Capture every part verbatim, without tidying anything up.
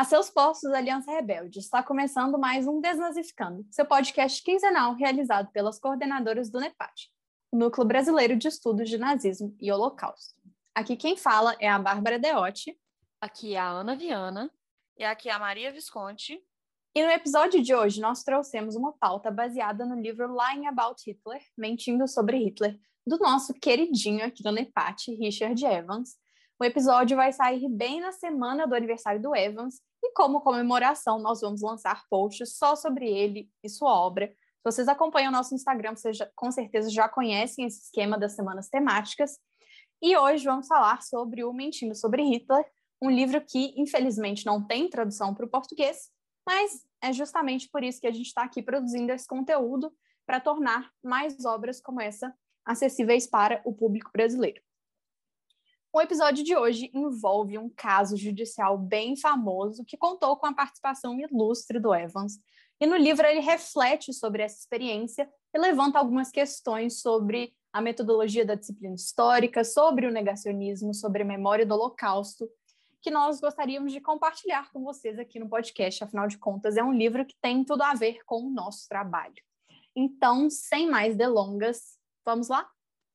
seus postos, Aliança Rebelde, está começando mais um Desnazificando, seu podcast quinzenal realizado pelas coordenadoras do NEPAT, o Núcleo Brasileiro de Estudos de Nazismo e Holocausto. Aqui quem fala é a Bárbara Deotti. Aqui é a Ana Viana. E aqui é a Maria Visconti. E no episódio de hoje nós trouxemos uma pauta baseada no livro Lying About Hitler, Mentindo sobre Hitler, do nosso queridinho aqui do NEPAT, Richard Evans. O episódio vai sair bem na semana do aniversário do Evans e, como comemoração, nós vamos lançar posts só sobre ele e sua obra. Se vocês acompanham o nosso Instagram, vocês já, com certeza já conhecem esse esquema das semanas temáticas. E hoje vamos falar sobre o Mentindo sobre Hitler, um livro que, infelizmente, não tem tradução para o português, mas é justamente por isso que a gente está aqui produzindo esse conteúdo para tornar mais obras como essa acessíveis para o público brasileiro. O episódio de hoje envolve um caso judicial bem famoso que contou com a participação ilustre do Evans. E no livro ele reflete sobre essa experiência e levanta algumas questões sobre a metodologia da disciplina histórica, sobre o negacionismo, sobre a memória do Holocausto, que nós gostaríamos de compartilhar com vocês aqui no podcast. Afinal de contas, é um livro que tem tudo a ver com o nosso trabalho. Então, sem mais delongas, vamos lá?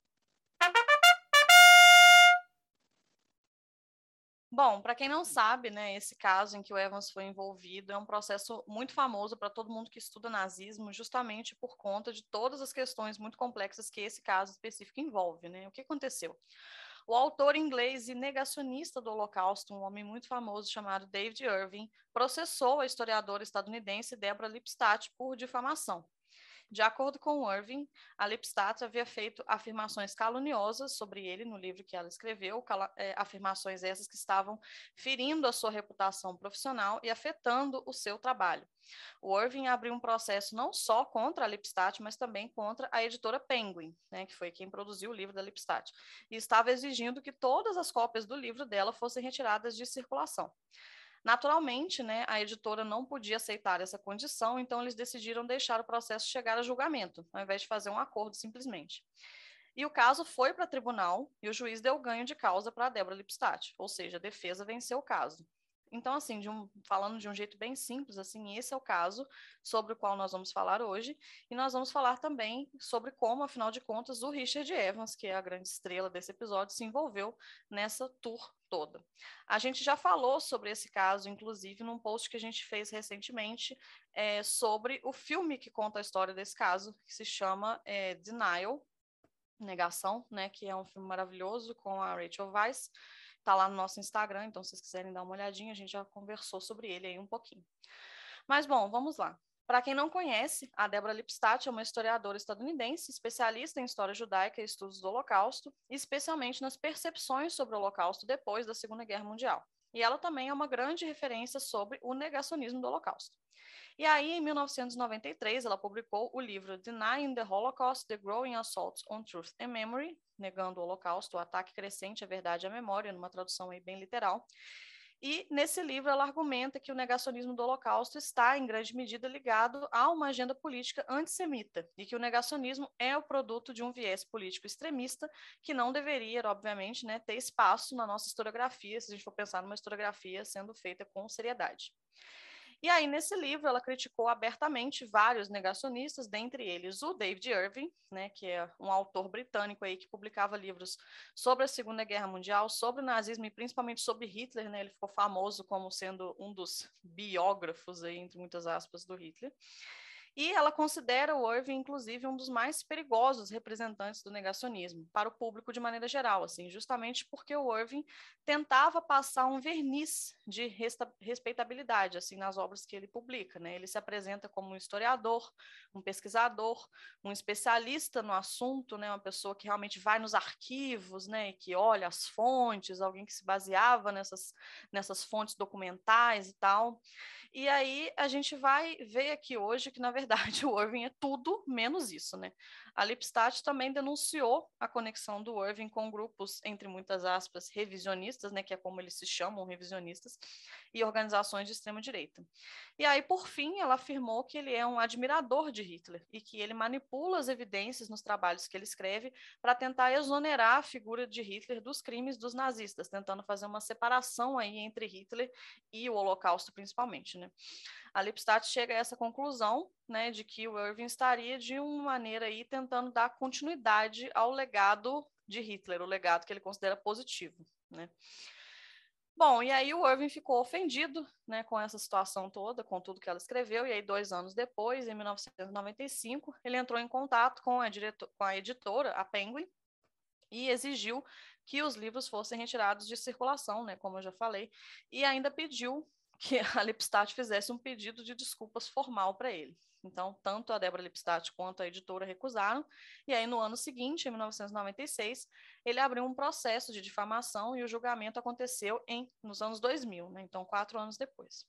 Bom, para quem não sabe, né, esse caso em que o Evans foi envolvido é um processo muito famoso para todo mundo que estuda nazismo, justamente por conta de todas as questões muito complexas que esse caso específico envolve, né? O que aconteceu? O autor inglês e negacionista do Holocausto, um homem muito famoso chamado David Irving, processou a historiadora estadunidense Deborah Lipstadt por difamação. De acordo com Irving, a Lipstadt havia feito afirmações caluniosas sobre ele no livro que ela escreveu, é, afirmações essas que estavam ferindo a sua reputação profissional e afetando o seu trabalho. O Irving abriu um processo não só contra a Lipstadt, mas também contra a editora Penguin, né, que foi quem produziu o livro da Lipstadt, e estava exigindo que todas as cópias do livro dela fossem retiradas de circulação. Naturalmente, né, a editora não podia aceitar essa condição, então eles decidiram deixar o processo chegar a julgamento, ao invés de fazer um acordo simplesmente. E o caso foi para tribunal e o juiz deu ganho de causa para a Deborah Lipstadt, ou seja, a defesa venceu o caso. Então, assim, de um, falando de um jeito bem simples, assim, esse é o caso sobre o qual nós vamos falar hoje, e nós vamos falar também sobre como, afinal de contas, o Richard Evans, que é a grande estrela desse episódio, se envolveu nessa tour toda. A gente já falou sobre esse caso, inclusive, num post que a gente fez recentemente é, sobre o filme que conta a história desse caso, que se chama é, Denial, Negação, né, que é um filme maravilhoso com a Rachel Weisz. Está lá no nosso Instagram, então se vocês quiserem dar uma olhadinha, a gente já conversou sobre ele aí um pouquinho. Mas, bom, vamos lá. Para quem não conhece, a Deborah Lipstadt é uma historiadora estadunidense, especialista em história judaica e estudos do Holocausto, especialmente nas percepções sobre o Holocausto depois da Segunda Guerra Mundial. E ela também é uma grande referência sobre o negacionismo do Holocausto. E aí, em mil novecentos e noventa e três, ela publicou o livro Denying the Holocaust, The Growing Assaults on Truth and Memory, Negando o Holocausto, o ataque crescente à verdade e à memória, numa tradução aí bem literal. E nesse livro ela argumenta que o negacionismo do Holocausto está, em grande medida, ligado a uma agenda política antissemita e que o negacionismo é o produto de um viés político extremista que não deveria, obviamente, né, ter espaço na nossa historiografia, se a gente for pensar numa historiografia sendo feita com seriedade. E aí, nesse livro, ela criticou abertamente vários negacionistas, dentre eles o David Irving, né, que é um autor britânico aí que publicava livros sobre a Segunda Guerra Mundial, sobre o nazismo e principalmente sobre Hitler, né, ele ficou famoso como sendo um dos biógrafos, aí, entre muitas aspas, do Hitler. E ela considera o Irving, inclusive, um dos mais perigosos representantes do negacionismo, para o público de maneira geral, assim, justamente porque o Irving tentava passar um verniz de respeitabilidade assim, nas obras que ele publica, né? Ele se apresenta como um historiador, um pesquisador, um especialista no assunto, né? Uma pessoa que realmente vai nos arquivos, né? E que olha as fontes, alguém que se baseava nessas, nessas fontes documentais e tal. E aí a gente vai ver aqui hoje que, na verdade, verdade, o Irving é tudo menos isso, né? A Lipstadt também denunciou a conexão do Irving com grupos, entre muitas aspas, revisionistas, né, que é como eles se chamam, revisionistas, e organizações de extrema-direita. E aí, por fim, ela afirmou que ele é um admirador de Hitler e que ele manipula as evidências nos trabalhos que ele escreve para tentar exonerar a figura de Hitler dos crimes dos nazistas, tentando fazer uma separação aí entre Hitler e o Holocausto, principalmente, né? A Lipstadt chega a essa conclusão, né, de que o Irving estaria, de uma maneira, aí, tentando dar continuidade ao legado de Hitler, o legado que ele considera positivo, né? Bom, e aí o Irving ficou ofendido, né, com essa situação toda, com tudo que ela escreveu, e aí dois anos depois, em mil novecentos e noventa e cinco, ele entrou em contato com a, diretor, com a editora, a Penguin, e exigiu que os livros fossem retirados de circulação, né, como eu já falei, e ainda pediu que a Lipstadt fizesse um pedido de desculpas formal para ele. Então, tanto a Deborah Lipstadt quanto a editora recusaram, e aí no ano seguinte, em mil novecentos e noventa e seis, ele abriu um processo de difamação e o julgamento aconteceu em, nos anos dois mil, né? Então quatro anos depois.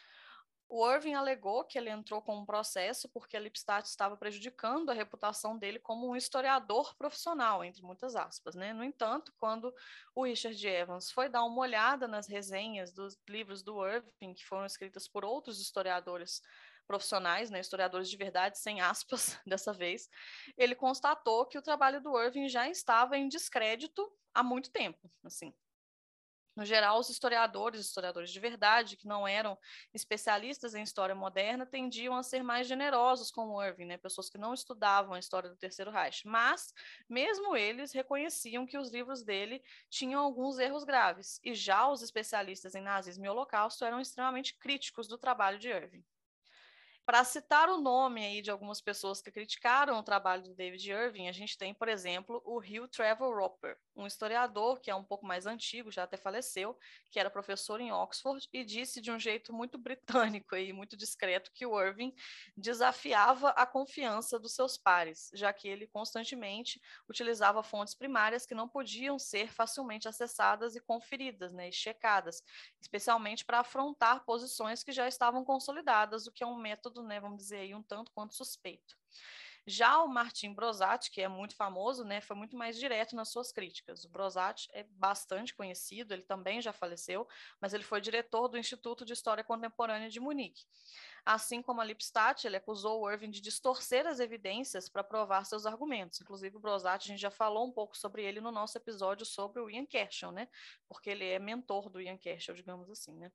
O Irving alegou que ele entrou com um processo porque a Lipstadt estava prejudicando a reputação dele como um historiador profissional, entre muitas aspas, né? No entanto, quando o Richard Evans foi dar uma olhada nas resenhas dos livros do Irving, que foram escritas por outros historiadores profissionais, né, historiadores de verdade, sem aspas, dessa vez, ele constatou que o trabalho do Irving já estava em descrédito há muito tempo, assim. No geral, os historiadores, historiadores de verdade, que não eram especialistas em história moderna, tendiam a ser mais generosos com o Irving, né? Pessoas que não estudavam a história do Terceiro Reich. Mas, mesmo eles reconheciam que os livros dele tinham alguns erros graves. E já os especialistas em nazismo e holocausto eram extremamente críticos do trabalho de Irving. Para citar o nome aí de algumas pessoas que criticaram o trabalho do David Irving, a gente tem, por exemplo, o Hugh Trevor Roper, um historiador que é um pouco mais antigo, já até faleceu, que era professor em Oxford e disse de um jeito muito britânico e muito discreto que o Irving desafiava a confiança dos seus pares, já que ele constantemente utilizava fontes primárias que não podiam ser facilmente acessadas e conferidas, né, e checadas, especialmente para afrontar posições que já estavam consolidadas, o que é um método, né, vamos dizer aí, um tanto quanto suspeito. Já o Martin Brosat, que é muito famoso, né, foi muito mais direto nas suas críticas. O Brosat é bastante conhecido, ele também já faleceu, mas ele foi diretor do Instituto de História Contemporânea de Munique. Assim como a Lipstadt, ele acusou o Irving de distorcer as evidências para provar seus argumentos. Inclusive, o Brosat, a gente já falou um pouco sobre ele no nosso episódio sobre o Ian Kershaw, né, porque ele é mentor do Ian Kershaw, digamos assim, né.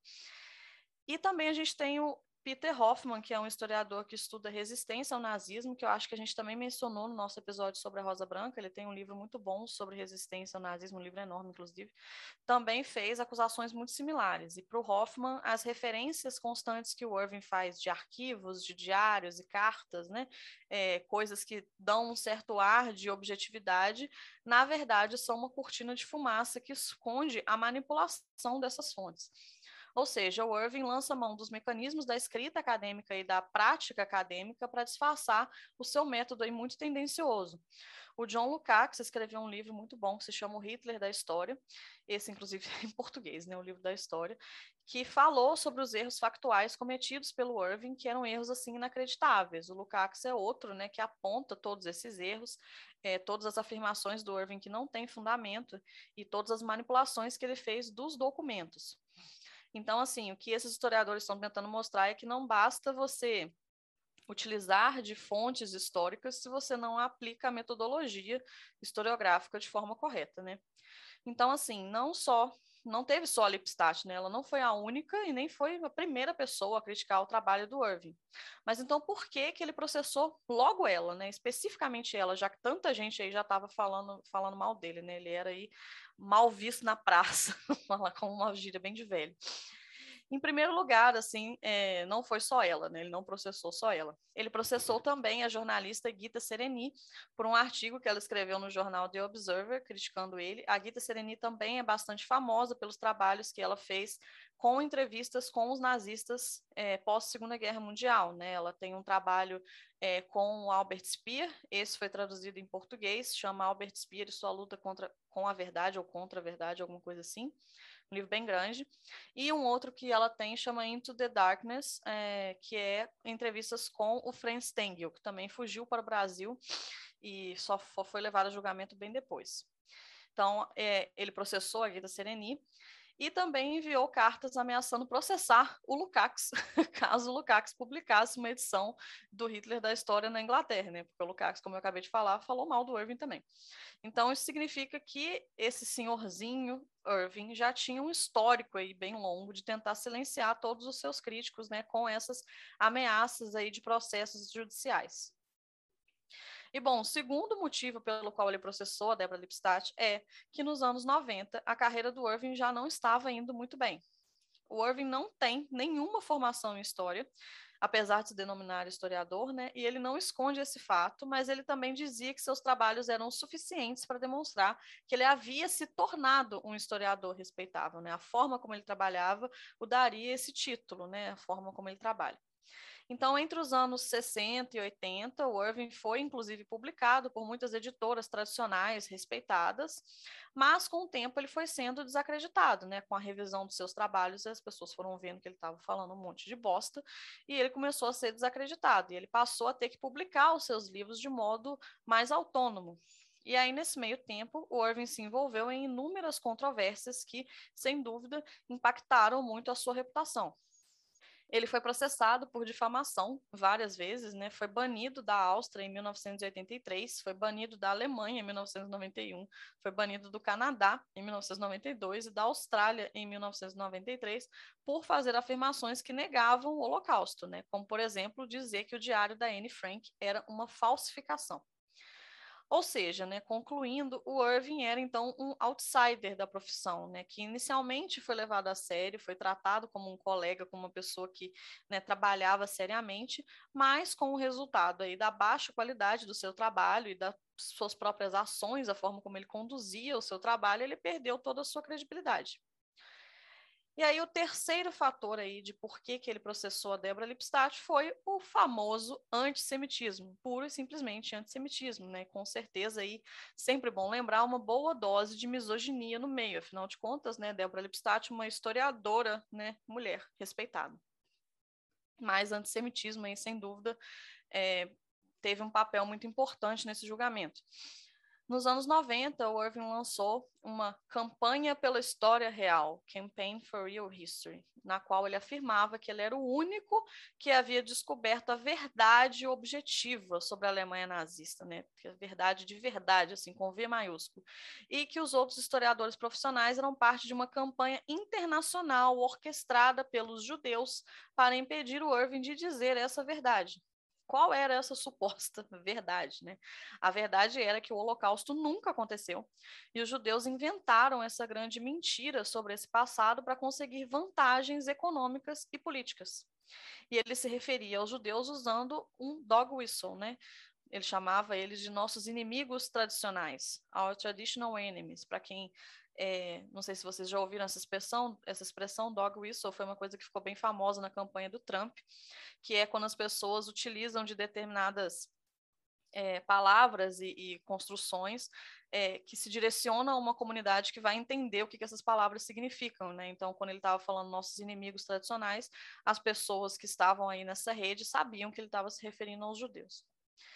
E também a gente tem o Peter Hoffman, que é um historiador que estuda resistência ao nazismo, que eu acho que a gente também mencionou no nosso episódio sobre a Rosa Branca. Ele tem um livro muito bom sobre resistência ao nazismo, um livro enorme, inclusive. Também fez acusações muito similares. E para o Hoffman, as referências constantes que o Irving faz de arquivos, de diários e cartas, né, é, coisas que dão um certo ar de objetividade, na verdade são uma cortina de fumaça que esconde a manipulação dessas fontes. Ou seja, o Irving lança mão dos mecanismos da escrita acadêmica e da prática acadêmica para disfarçar o seu método aí muito tendencioso. O John Lukács escreveu um livro muito bom que se chama O Hitler da História, esse inclusive em português, né, o livro da história, que falou sobre os erros factuais cometidos pelo Irving, que eram erros assim inacreditáveis. O Lukács é outro, né, que aponta todos esses erros, é, todas as afirmações do Irving que não têm fundamento e todas as manipulações que ele fez dos documentos. Então, assim, o que esses historiadores estão tentando mostrar é que não basta você utilizar de fontes históricas se você não aplica a metodologia historiográfica de forma correta, né? Então, assim, não só, não teve só a Lipstadt, né? Ela não foi a única e nem foi a primeira pessoa a criticar o trabalho do Irving. Mas então, por que que ele processou logo ela, né? Especificamente ela, já que tanta gente aí já estava falando, falando mal dele, né? Ele era aí mal visto na praça, falar com uma gíria bem de velho. Em primeiro lugar, assim, é, não foi só ela, né? Ele não processou só ela. Ele processou também a jornalista Gita Sereny por um artigo que ela escreveu no jornal The Observer, criticando ele. A Gita Sereny também é bastante famosa pelos trabalhos que ela fez com entrevistas com os nazistas é, pós-Segunda Guerra Mundial, né? Ela tem um trabalho é, com o Albert Speer, esse foi traduzido em português, chama Albert Speer e sua luta contra, com a verdade ou contra a verdade, alguma coisa assim, um livro bem grande, e um outro que ela tem chama Into the Darkness, é, que é entrevistas com o Franz Stengel, que também fugiu para o Brasil e só foi levado a julgamento bem depois. Então, é, ele processou a Gita Sereny e também enviou cartas ameaçando processar o Lukács, caso o Lukács publicasse uma edição do Hitler da história na Inglaterra, né? Porque o Lukács, como eu acabei de falar, falou mal do Irving também. Então, isso significa que esse senhorzinho, Irving, já tinha um histórico aí bem longo de tentar silenciar todos os seus críticos, né, com essas ameaças aí de processos judiciais. E, bom, o segundo motivo pelo qual ele processou a Deborah Lipstadt é que nos anos noventa a carreira do Irving já não estava indo muito bem. O Irving não tem nenhuma formação em história, apesar de se denominar historiador, né? E ele não esconde esse fato, mas ele também dizia que seus trabalhos eram suficientes para demonstrar que ele havia se tornado um historiador respeitável, né? A forma como ele trabalhava o daria esse título, né? A forma como ele trabalha. Então, entre os anos sessenta e oitenta, o Irving foi, inclusive, publicado por muitas editoras tradicionais, respeitadas, mas, com o tempo, ele foi sendo desacreditado, né? Com a revisão dos seus trabalhos, as pessoas foram vendo que ele estava falando um monte de bosta, e ele começou a ser desacreditado, e ele passou a ter que publicar os seus livros de modo mais autônomo. E aí, nesse meio tempo, o Irving se envolveu em inúmeras controvérsias que, sem dúvida, impactaram muito a sua reputação. Ele foi processado por difamação várias vezes, né? Foi banido da Áustria em mil novecentos e oitenta e três, foi banido da Alemanha em mil novecentos e noventa e um, foi banido do Canadá em mil novecentos e noventa e dois e da Austrália em mil novecentos e noventa e três por fazer afirmações que negavam o Holocausto, né? Como, por exemplo, dizer que o diário da Anne Frank era uma falsificação. Ou seja, né, concluindo, o Irving era então um outsider da profissão, né, que inicialmente foi levado a sério, foi tratado como um colega, como uma pessoa que, né, trabalhava seriamente, mas com o resultado aí da baixa qualidade do seu trabalho e das suas próprias ações, a forma como ele conduzia o seu trabalho, ele perdeu toda a sua credibilidade. E aí o terceiro fator aí de por que, que ele processou a Deborah Lipstadt foi o famoso antissemitismo, puro e simplesmente antissemitismo, né? Com certeza aí sempre bom lembrar uma boa dose de misoginia no meio, afinal de contas, né, Deborah Lipstadt, uma historiadora, né, mulher respeitada. Mas antissemitismo aí, sem dúvida, é, teve um papel muito importante nesse julgamento. Nos anos noventa, o Irving lançou uma campanha pela história real, Campaign for Real History, na qual ele afirmava que ele era o único que havia descoberto a verdade objetiva sobre a Alemanha nazista, né? A verdade de verdade, assim, com V maiúsculo, e que os outros historiadores profissionais eram parte de uma campanha internacional orquestrada pelos judeus para impedir o Irving de dizer essa verdade. Qual era essa suposta verdade, né? A verdade era que o Holocausto nunca aconteceu e os judeus inventaram essa grande mentira sobre esse passado para conseguir vantagens econômicas e políticas. E ele se referia aos judeus usando um dog whistle, né? Ele chamava eles de nossos inimigos tradicionais, our traditional enemies, para quem É, não sei se vocês já ouviram essa expressão, essa expressão dog whistle foi uma coisa que ficou bem famosa na campanha do Trump, que é quando as pessoas utilizam de determinadas é, palavras e, e construções é, que se direcionam a uma comunidade que vai entender o que, que essas palavras significam, né? Então, quando ele estava falando nossos inimigos tradicionais, as pessoas que estavam aí nessa rede sabiam que ele estava se referindo aos judeus.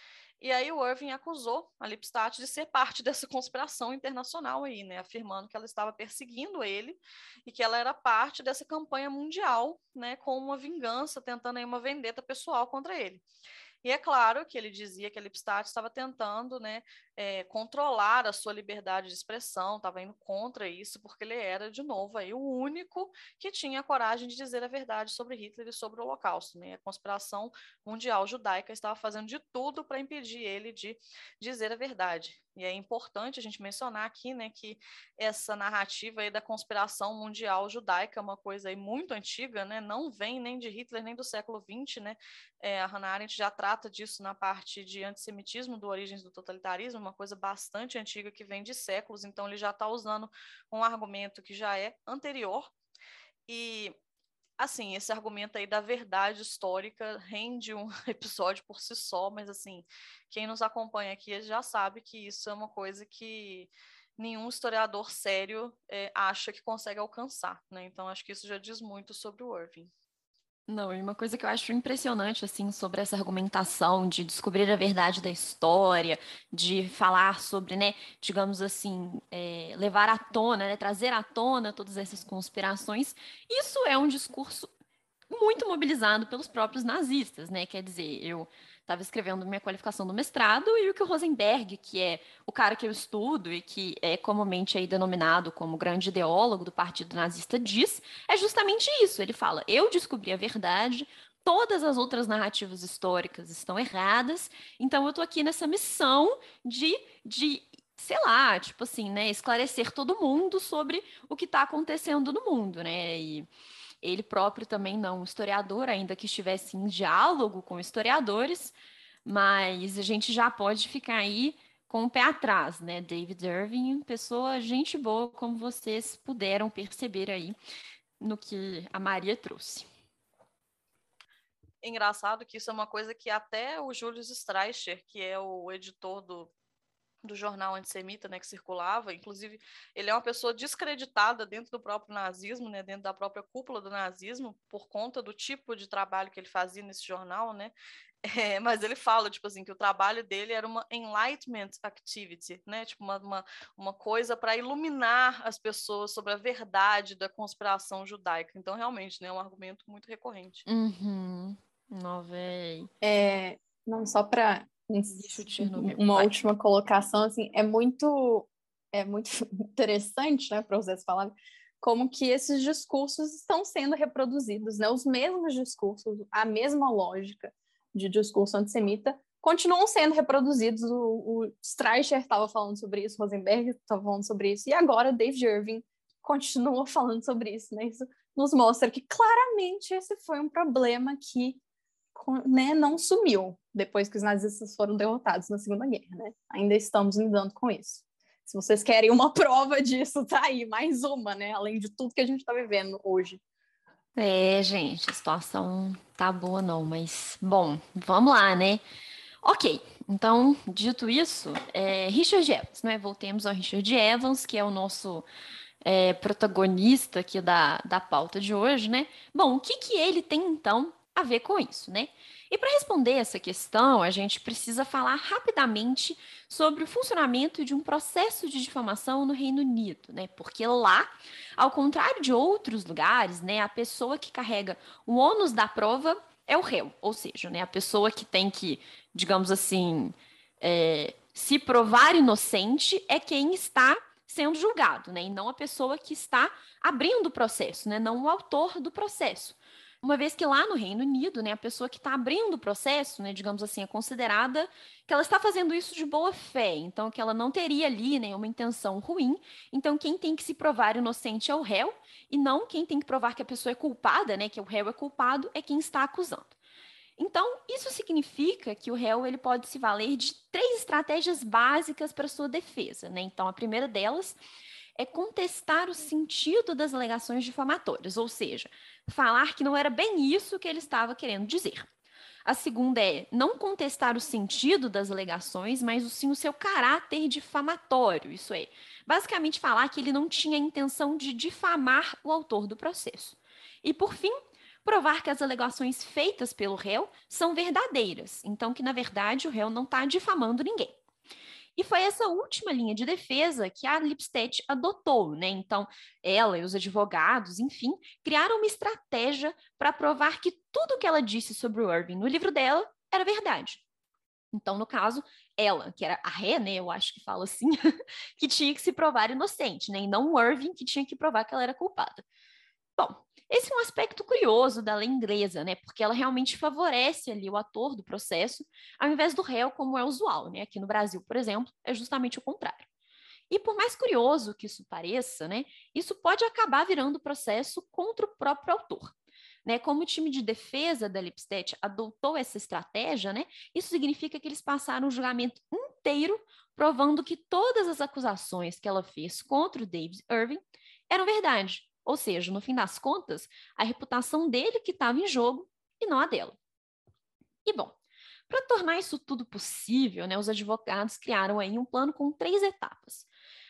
E aí o Irving acusou a Lipstadt de ser parte dessa conspiração internacional aí, né, afirmando que ela estava perseguindo ele e que ela era parte dessa campanha mundial, né, com uma vingança, tentando aí uma vendetta pessoal contra ele. E é claro que ele dizia que a Lipstadt estava tentando, né, é, controlar a sua liberdade de expressão, estava indo contra isso, porque ele era, de novo, aí, o único que tinha a coragem de dizer a verdade sobre Hitler e sobre o Holocausto. Né? A conspiração mundial judaica estava fazendo de tudo para impedir ele de dizer a verdade. E é importante a gente mencionar aqui, né, que essa narrativa aí da conspiração mundial judaica é uma coisa aí muito antiga, né, não vem nem de Hitler nem do século vinte, né, é, a Hannah Arendt já trata disso na parte de antissemitismo, do Origens do Totalitarismo, uma coisa bastante antiga que vem de séculos, então ele já está usando um argumento que já é anterior e assim, esse argumento aí da verdade histórica rende um episódio por si só, mas assim, quem nos acompanha aqui já sabe que isso é uma coisa que nenhum historiador sério é, acha que consegue alcançar, né? Então, acho que isso já diz muito sobre o Irving. Não, e uma coisa que eu acho impressionante, assim, sobre essa argumentação de descobrir a verdade da história, de falar sobre, né, digamos assim, é, levar à tona, né, trazer à tona todas essas conspirações, isso é um discurso muito mobilizado pelos próprios nazistas, né? Quer dizer, eu estava escrevendo minha qualificação do mestrado e o que o Rosenberg, que é o cara que eu estudo e que é comumente aí denominado como grande ideólogo do Partido Nazista, diz, é justamente isso. Ele fala: eu descobri a verdade, todas as outras narrativas históricas estão erradas, então eu estou aqui nessa missão de, de sei lá, tipo assim, né, esclarecer todo mundo sobre o que está acontecendo no mundo, né? E ele próprio também não historiador, ainda que estivesse em diálogo com historiadores, mas a gente já pode ficar aí com o pé atrás, né? David Irving, pessoa, gente boa, como vocês puderam perceber aí no que a Maria trouxe. Engraçado que isso é uma coisa que até o Julius Streicher, que é o editor do do jornal antissemita, né, que circulava, inclusive ele é uma pessoa descreditada dentro do próprio nazismo, né, dentro da própria cúpula do nazismo, por conta do tipo de trabalho que ele fazia nesse jornal, né, é, mas ele fala, tipo assim, que o trabalho dele era uma enlightenment activity, né, tipo uma, uma, uma coisa para iluminar as pessoas sobre a verdade da conspiração judaica. Então, realmente, né, é um argumento muito recorrente. Uhum. Não, véi. É, não, só para uma Vai. última colocação, assim, é muito, é muito interessante, né, para vocês falarem, como que esses discursos estão sendo reproduzidos, né? Os mesmos discursos, a mesma lógica de discurso antissemita continuam sendo reproduzidos. O, o Streicher estava falando sobre isso, Rosenberg estava falando sobre isso, e agora David Irving continua falando sobre isso, né? Isso nos mostra que claramente esse foi um problema que, né, não sumiu depois que os nazistas foram derrotados na Segunda Guerra, né? Ainda estamos lidando com isso. Se vocês querem uma prova disso, tá aí, mais uma, né? Além de tudo que a gente está vivendo hoje. É, gente, a situação tá boa não, mas, bom, vamos lá, né? Ok, então, dito isso, é, Richard Evans, né? Voltemos ao Richard Evans, que é o nosso é, protagonista aqui da, da pauta de hoje, né? Bom, o que que ele tem, então, a ver com isso, né? E para responder essa questão, a gente precisa falar rapidamente sobre o funcionamento de um processo de difamação no Reino Unido, né? Porque lá, ao contrário de outros lugares, né, a pessoa que carrega o ônus da prova é o réu, ou seja, né, a pessoa que tem que, digamos assim, é, se provar inocente é quem está sendo julgado, né, e não a pessoa que está abrindo o processo, né, não o autor do processo. Uma vez que lá no Reino Unido, né, a pessoa que está abrindo o processo, né, digamos assim, é considerada que ela está fazendo isso de boa fé, então que ela não teria ali nenhuma intenção ruim. Então quem tem que se provar inocente é o réu, e não quem tem que provar que a pessoa é culpada, né, que o réu é culpado, é quem está acusando. Então, isso significa que o réu ele pode se valer de três estratégias básicas para sua defesa, né? Então, a primeira delas é contestar o sentido das alegações difamatórias, ou seja, falar que não era bem isso que ele estava querendo dizer. A segunda é não contestar o sentido das alegações, mas sim o seu caráter difamatório, isso é, basicamente falar que ele não tinha a intenção de difamar o autor do processo. E, por fim, provar que as alegações feitas pelo réu são verdadeiras, então que, na verdade, o réu não está difamando ninguém. E foi essa última linha de defesa que a Lipstadt adotou, né? Então, ela e os advogados, enfim, criaram uma estratégia para provar que tudo que ela disse sobre o Irving no livro dela era verdade. Então, no caso, ela, que era a ré, né, eu acho que fala assim, que tinha que se provar inocente, né? E não o Irving que tinha que provar que ela era culpada. Bom, esse é um aspecto curioso da lei inglesa, né? Porque ela realmente favorece ali o ator do processo, ao invés do réu, como é usual, né? Aqui no Brasil, por exemplo, é justamente o contrário. E por mais curioso que isso pareça, né? Isso pode acabar virando processo contra o próprio autor. Né, como o time de defesa da Lipstadt adotou essa estratégia, né, isso significa que eles passaram o julgamento inteiro provando que todas as acusações que ela fez contra o David Irving eram verdade. Ou seja, no fim das contas, a reputação dele que estava em jogo e não a dela. E bom, para tornar isso tudo possível, né, os advogados criaram aí um plano com três etapas.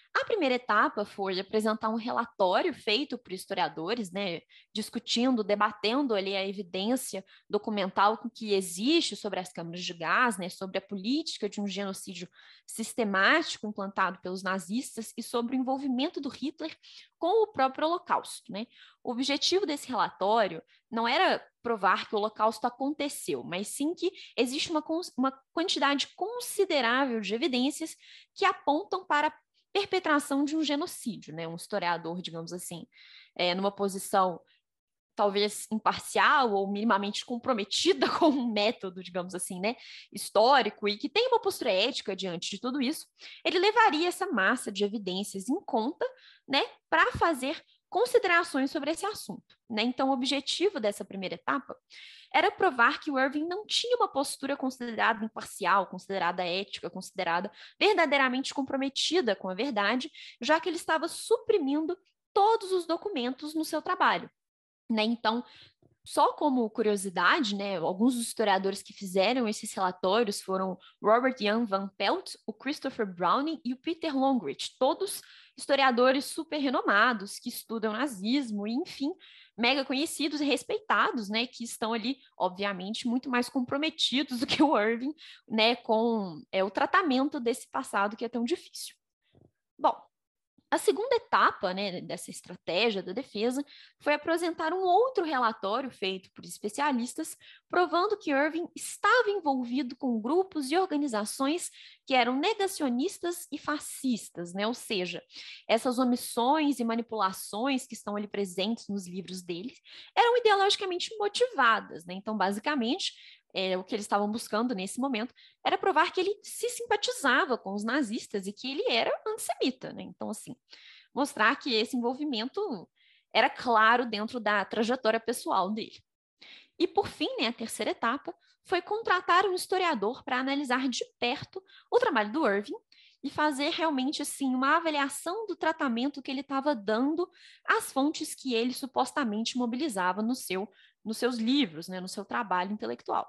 A primeira etapa foi apresentar um relatório feito por historiadores, né, discutindo, debatendo ali a evidência documental que existe sobre as câmaras de gás, né, sobre a política de um genocídio sistemático implantado pelos nazistas e sobre o envolvimento do Hitler com o próprio Holocausto, né? O objetivo desse relatório não era provar que o Holocausto aconteceu, mas sim que existe uma, uma quantidade considerável de evidências que apontam para a perpetração de um genocídio, né? Um historiador, digamos assim, é, numa posição talvez imparcial ou minimamente comprometida com um método, digamos assim, né, histórico e que tem uma postura ética diante de tudo isso, ele levaria essa massa de evidências em conta, né, para fazer considerações sobre esse assunto, né? Então, o objetivo dessa primeira etapa era provar que o Irving não tinha uma postura considerada imparcial, considerada ética, considerada verdadeiramente comprometida com a verdade, já que ele estava suprimindo todos os documentos no seu trabalho. Né? Então, só como curiosidade, né, alguns dos historiadores que fizeram esses relatórios foram Robert Jan van Pelt, o Christopher Browning e o Peter Longrich, todos historiadores super renomados que estudam nazismo e, enfim, mega conhecidos e respeitados, né, que estão ali, obviamente, muito mais comprometidos do que o Irving, né, com é, o tratamento desse passado que é tão difícil. Bom, a segunda etapa, né, dessa estratégia da defesa foi apresentar um outro relatório feito por especialistas, provando que Irving estava envolvido com grupos e organizações que eram negacionistas e fascistas, né? Ou seja, essas omissões e manipulações que estão ali presentes nos livros dele eram ideologicamente motivadas, né? Então, basicamente, É, o que eles estavam buscando nesse momento era provar que ele se simpatizava com os nazistas e que ele era antissemita, né? Então, assim, mostrar que esse envolvimento era claro dentro da trajetória pessoal dele. E, por fim, né, a terceira etapa foi contratar um historiador para analisar de perto o trabalho do Irving e fazer realmente assim uma avaliação do tratamento que ele estava dando às fontes que ele supostamente mobilizava no seu, nos seus livros, né, no seu trabalho intelectual.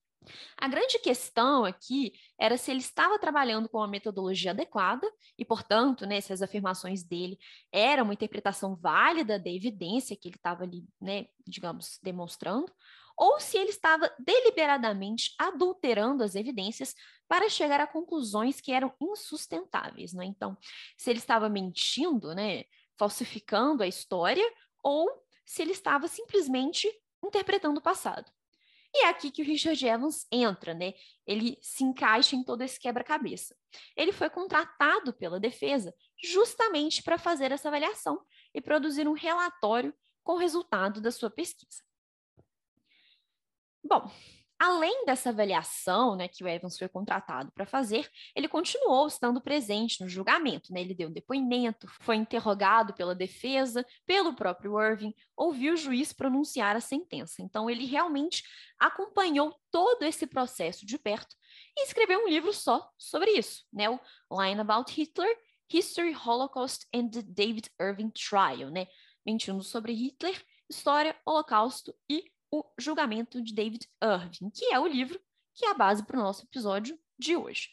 A grande questão aqui era se ele estava trabalhando com uma metodologia adequada e, portanto, né, se as afirmações dele eram uma interpretação válida da evidência que ele estava ali, né, digamos, demonstrando, ou se ele estava deliberadamente adulterando as evidências para chegar a conclusões que eram insustentáveis, né? Então, se ele estava mentindo, né, falsificando a história, ou se ele estava simplesmente interpretando o passado. E é aqui que o Richard Evans entra, né? Ele se encaixa em todo esse quebra-cabeça. Ele foi contratado pela defesa justamente para fazer essa avaliação e produzir um relatório com o resultado da sua pesquisa. Bom, além dessa avaliação, né, que o Evans foi contratado para fazer, ele continuou estando presente no julgamento, né? Ele deu depoimento, foi interrogado pela defesa, pelo próprio Irving, ouviu o juiz pronunciar a sentença. Então, ele realmente acompanhou todo esse processo de perto e escreveu um livro só sobre isso, né? O Lying About Hitler, History, Holocaust and the David Irving Trial, né? Mentindo sobre Hitler, História, Holocausto e o Julgamento de David Irving, que é o livro que é a base para o nosso episódio de hoje.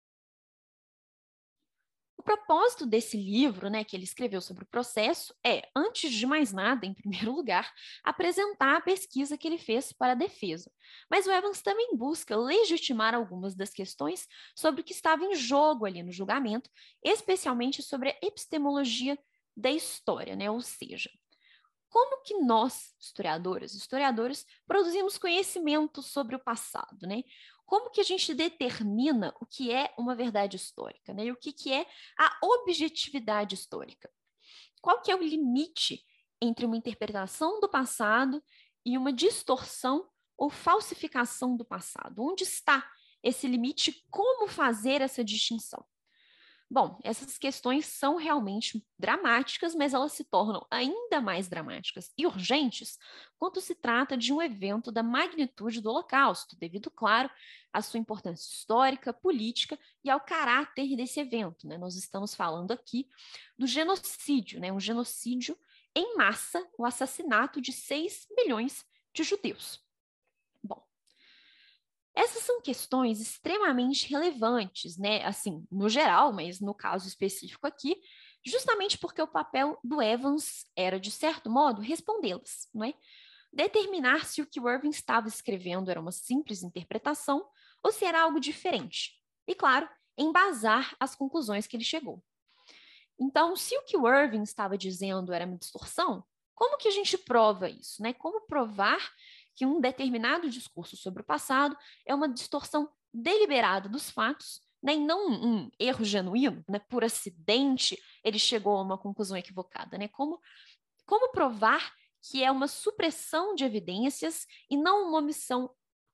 O propósito desse livro, né, que ele escreveu sobre o processo, é, antes de mais nada, em primeiro lugar, apresentar a pesquisa que ele fez para a defesa. Mas o Evans também busca legitimar algumas das questões sobre o que estava em jogo ali no julgamento, especialmente sobre a epistemologia da história, né, ou seja, como que nós, historiadoras e historiadores, produzimos conhecimento sobre o passado, né? Como que a gente determina o que é uma verdade histórica, né? E o que, que é a objetividade histórica? Qual que é o limite entre uma interpretação do passado e uma distorção ou falsificação do passado? Onde está esse limite? Como fazer essa distinção? Bom, essas questões são realmente dramáticas, mas elas se tornam ainda mais dramáticas e urgentes quando se trata de um evento da magnitude do Holocausto, devido, claro, à sua importância histórica, política e ao caráter desse evento, né? Nós estamos falando aqui do genocídio, né? Um genocídio em massa, o assassinato de seis milhões de judeus. Bom, essas são questões extremamente relevantes, né? Assim, no geral, mas no caso específico aqui, justamente porque o papel do Evans era, de certo modo, respondê-las, não é? Determinar se o que o Irving estava escrevendo era uma simples interpretação ou se era algo diferente. E, claro, embasar as conclusões que ele chegou. Então, se o que o Irving estava dizendo era uma distorção, como que a gente prova isso, né? Como provar que um determinado discurso sobre o passado é uma distorção deliberada dos fatos, né? E não um erro genuíno, né? Por acidente, ele chegou a uma conclusão equivocada, né? Como, como provar que é uma supressão de evidências e não uma omissão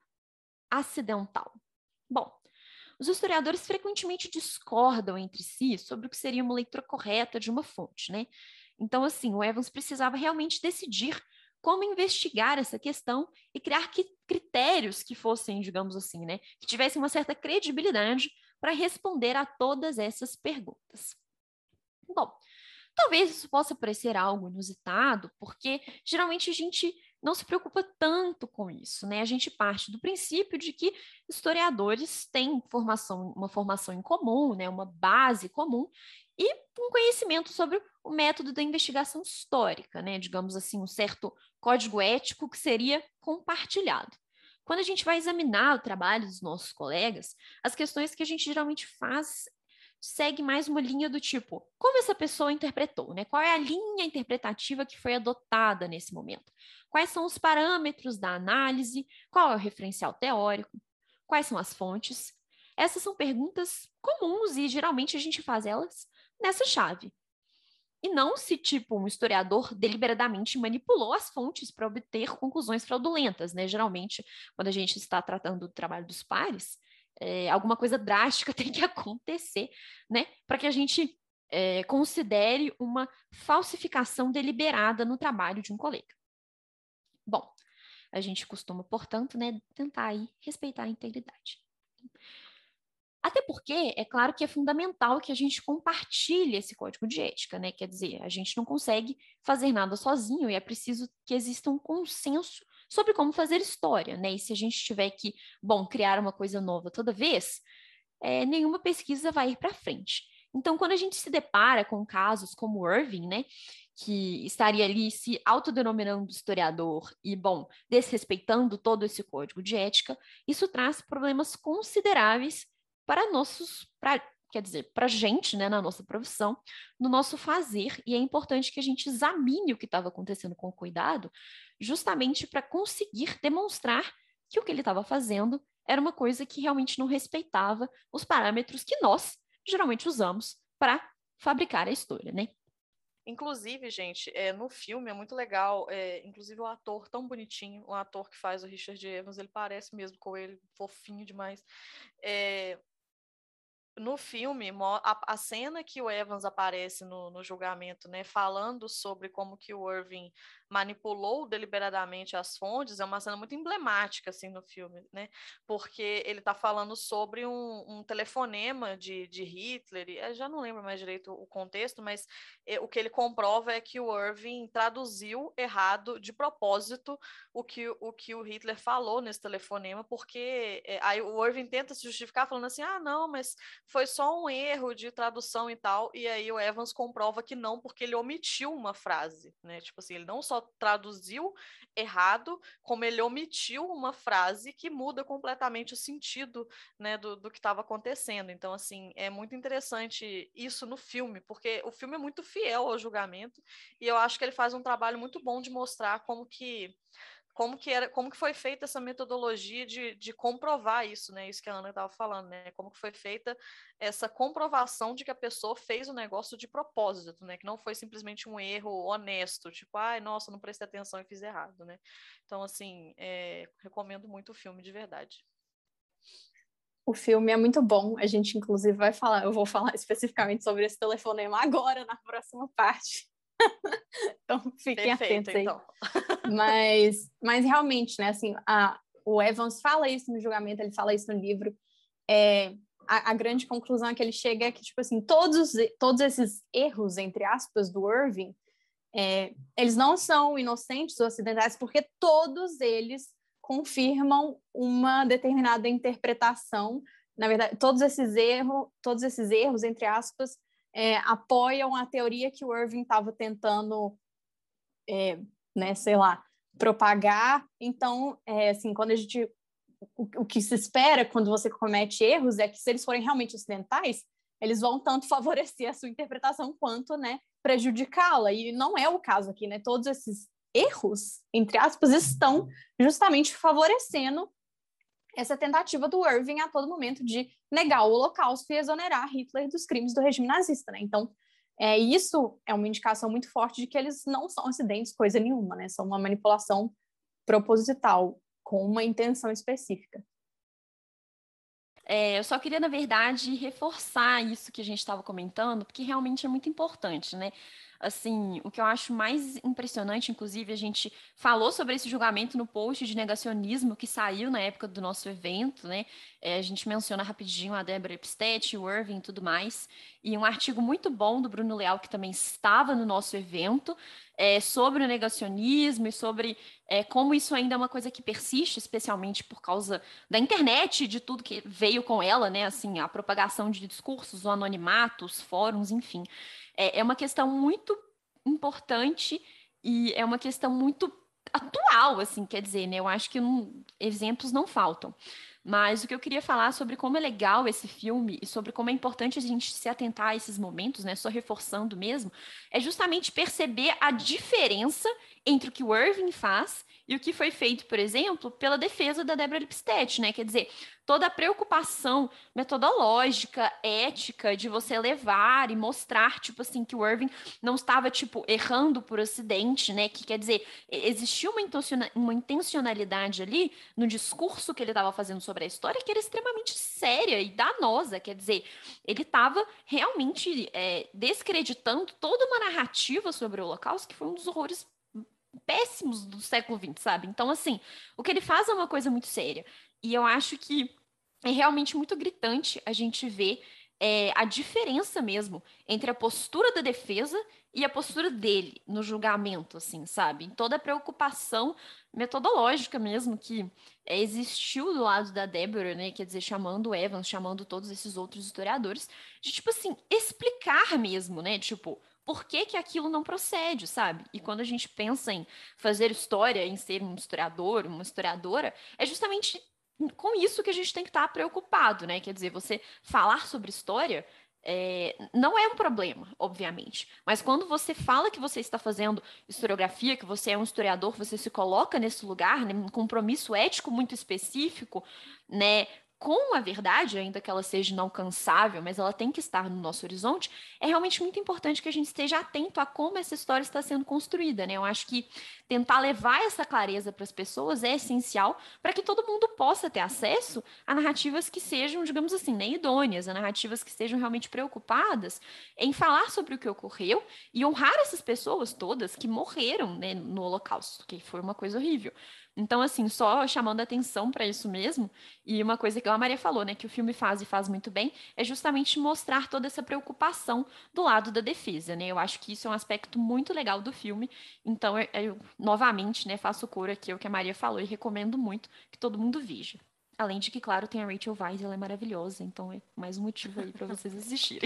acidental? Bom, os historiadores frequentemente discordam entre si sobre o que seria uma leitura correta de uma fonte, né? Então, assim, o Evans precisava realmente decidir como investigar essa questão e criar que, critérios que fossem, digamos assim, né, que tivessem uma certa credibilidade para responder a todas essas perguntas. Bom, talvez isso possa parecer algo inusitado, porque geralmente a gente não se preocupa tanto com isso, né? A gente parte do princípio de que historiadores têm formação, uma formação em comum, né, uma base comum, e um conhecimento sobre o método da investigação histórica, né? Digamos assim, um certo código ético que seria compartilhado. Quando a gente vai examinar o trabalho dos nossos colegas, as questões que a gente geralmente faz segue mais uma linha do tipo, como essa pessoa interpretou, né? Qual é a linha interpretativa que foi adotada nesse momento? Quais são os parâmetros da análise? Qual é o referencial teórico? Quais são as fontes? Essas são perguntas comuns e geralmente a gente faz elas nessa chave. E não se, tipo, um historiador deliberadamente manipulou as fontes para obter conclusões fraudulentas, né? Geralmente, quando a gente está tratando do trabalho dos pares, é, alguma coisa drástica tem que acontecer, né? Para que a gente é, considere uma falsificação deliberada no trabalho de um colega. Bom, a gente costuma, portanto, né, tentar aí respeitar a integridade. Até porque, é claro que é fundamental que a gente compartilhe esse código de ética, né? Quer dizer, a gente não consegue fazer nada sozinho e é preciso que exista um consenso sobre como fazer história, né? E se a gente tiver que, bom, criar uma coisa nova toda vez, é, nenhuma pesquisa vai ir para frente. Então, quando a gente se depara com casos como o Irving, né, que estaria ali se autodenominando historiador e, bom, desrespeitando todo esse código de ética, isso traz problemas consideráveis para nossos, pra, quer dizer, para a gente, né, na nossa profissão, no nosso fazer, e é importante que a gente examine o que estava acontecendo com cuidado, justamente para conseguir demonstrar que o que ele estava fazendo era uma coisa que realmente não respeitava os parâmetros que nós geralmente usamos para fabricar a história, né? Inclusive, gente, é, no filme é muito legal, é, inclusive o ator tão bonitinho, o ator que faz o Richard Evans, ele parece mesmo com ele, fofinho demais. É, no filme, a, a cena que o Evans aparece no, no julgamento, né, falando sobre como que o Irving manipulou deliberadamente as fontes, é uma cena muito emblemática, assim, no filme, né, porque ele está falando sobre um, um telefonema de, de Hitler, eu já não lembro mais direito o contexto, mas é, o que ele comprova é que o Irving traduziu errado, de propósito, o que o, que o Hitler falou nesse telefonema, porque é, aí o Irving tenta se justificar falando assim, ah, não, mas foi só um erro de tradução e tal, e aí o Evans comprova que não, porque ele omitiu uma frase, né, tipo assim, ele não só traduziu errado, como ele omitiu uma frase que muda completamente o sentido, né, do, do que estava acontecendo. Então, assim, é muito interessante isso no filme, porque o filme é muito fiel ao julgamento, e eu acho que ele faz um trabalho muito bom de mostrar como que Como que, era, como que foi feita essa metodologia de, de comprovar isso, né? Isso que a Ana estava falando, né? Como que foi feita essa comprovação de que a pessoa fez o negócio de propósito, né? Que não foi simplesmente um erro honesto, tipo, ai, nossa, não prestei atenção e fiz errado, né? Então, assim, é, recomendo muito o filme, de verdade. O filme é muito bom, a gente inclusive vai falar, eu vou falar especificamente sobre esse telefonema agora, na próxima parte. Então, fiquem Perfeito, atentos aí. então. Mas, mas realmente, né, assim, a, o Evans fala isso no julgamento, ele fala isso no livro. É, a, a grande conclusão que ele chega é que, tipo assim, todos, todos esses erros, entre aspas, do Irving, é, eles não são inocentes ou acidentais, porque todos eles confirmam uma determinada interpretação. Na verdade, todos esses erros, todos esses erros, entre aspas, é, apoiam a teoria que o Irving estava tentando, é, né, sei lá, propagar. Então, é, assim, quando a gente, o, o que se espera quando você comete erros é que, se eles forem realmente ocidentais, eles vão tanto favorecer a sua interpretação quanto, né, prejudicá-la. E não é o caso aqui, né? Todos esses erros, entre aspas, estão justamente favorecendo essa tentativa do Irving a todo momento de negar o Holocausto e exonerar Hitler dos crimes do regime nazista, né? Então, é, isso é uma indicação muito forte de que eles não são acidentes, coisa nenhuma, né? São uma manipulação proposital, com uma intenção específica. É, eu só queria, na verdade, reforçar isso que a gente estava comentando, porque realmente é muito importante, né? Assim, o que eu acho mais impressionante, inclusive, a gente falou sobre esse julgamento no post de negacionismo que saiu na época do nosso evento, né? É, a gente menciona rapidinho a Deborah Epstein, o Irving e tudo mais, e um artigo muito bom do Bruno Leal, que também estava no nosso evento, é, sobre o negacionismo e sobre é, como isso ainda é uma coisa que persiste, especialmente por causa da internet, de tudo que veio com ela, né? Assim, a propagação de discursos, o anonimato, os fóruns, enfim. É, é uma questão muito importante e é uma questão muito atual, assim, quer dizer, né? Eu acho que não, exemplos não faltam. Mas o que eu queria falar sobre como é legal esse filme e sobre como é importante a gente se atentar a esses momentos, né? Só reforçando mesmo, é justamente perceber a diferença entre o que o Irving faz e o que foi feito, por exemplo, pela defesa da Deborah Lipstadt, né? Quer dizer, toda a preocupação metodológica, ética, de você levar e mostrar, tipo assim, que o Irving não estava, tipo, errando por acidente, né? Que quer dizer, existia uma, intenciona uma intencionalidade ali no discurso que ele estava fazendo sobre a história que era extremamente séria e danosa. Quer dizer, ele estava realmente é, descreditando toda uma narrativa sobre o Holocausto, que foi um dos horrores péssimos do século vinte, sabe? Então, assim, o que ele faz é uma coisa muito séria. E eu acho que é realmente muito gritante a gente ver é, a diferença mesmo entre a postura da defesa e a postura dele no julgamento, assim, sabe? Em toda a preocupação metodológica mesmo que é, existiu do lado da Deborah, né? Quer dizer, chamando o Evans, chamando todos esses outros historiadores, de, tipo assim, explicar mesmo, né? Tipo, por que que aquilo não procede, sabe? E quando a gente pensa em fazer história, em ser um historiador, uma historiadora, é justamente com isso que a gente tem que estar preocupado, né? Quer dizer, você falar sobre história é, não é um problema, obviamente. Mas quando você fala que você está fazendo historiografia, que você é um historiador, você se coloca nesse lugar, né, um compromisso ético muito específico, né? Com a verdade, ainda que ela seja inalcançável, mas ela tem que estar no nosso horizonte, é realmente muito importante que a gente esteja atento a como essa história está sendo construída, né? Eu acho que tentar levar essa clareza para as pessoas é essencial para que todo mundo possa ter acesso a narrativas que sejam, digamos assim, né, idôneas, a narrativas que estejam realmente preocupadas em falar sobre o que ocorreu e honrar essas pessoas todas que morreram, né, no Holocausto, que foi uma coisa horrível. Então, assim, só chamando a atenção para isso mesmo, e uma coisa que a Maria falou, né, que o filme faz e faz muito bem, é justamente mostrar toda essa preocupação do lado da defesa, né? Eu acho que isso é um aspecto muito legal do filme. Então, eu, eu novamente, né, faço coro aqui ao que a Maria falou e recomendo muito que todo mundo veja. Além de que, claro, tem a Rachel Weisz, ela é maravilhosa, então é mais um motivo aí para vocês assistirem.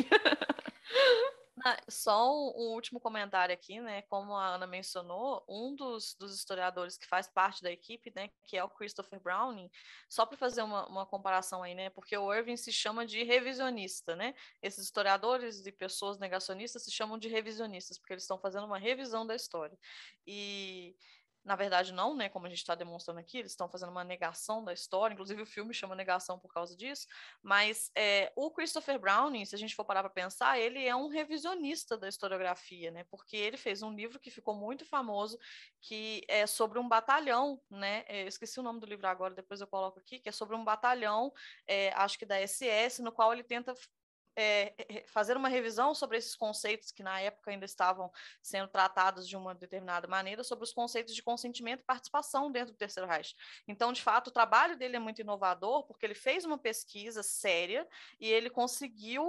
Ah, só um, um último comentário aqui, né? Como a Ana mencionou, um dos, dos historiadores que faz parte da equipe, né, que é o Christopher Browning, só para fazer uma, uma comparação aí, né? Porque o Irving se chama de revisionista, né? Esses historiadores e pessoas negacionistas se chamam de revisionistas, porque eles estão fazendo uma revisão da história. E na verdade não, né, como a gente está demonstrando aqui, eles estão fazendo uma negação da história, inclusive o filme chama negação por causa disso, mas é, o Christopher Browning, se a gente for parar para pensar, ele é um revisionista da historiografia, né, porque ele fez um livro que ficou muito famoso, que é sobre um batalhão, né, eu esqueci o nome do livro agora, depois eu coloco aqui, que é sobre um batalhão, é, acho que da S S, no qual ele tenta É, fazer uma revisão sobre esses conceitos que na época ainda estavam sendo tratados de uma determinada maneira, sobre os conceitos de consentimento e participação dentro do Terceiro Reich. Então, de fato, o trabalho dele é muito inovador, porque ele fez uma pesquisa séria e ele conseguiu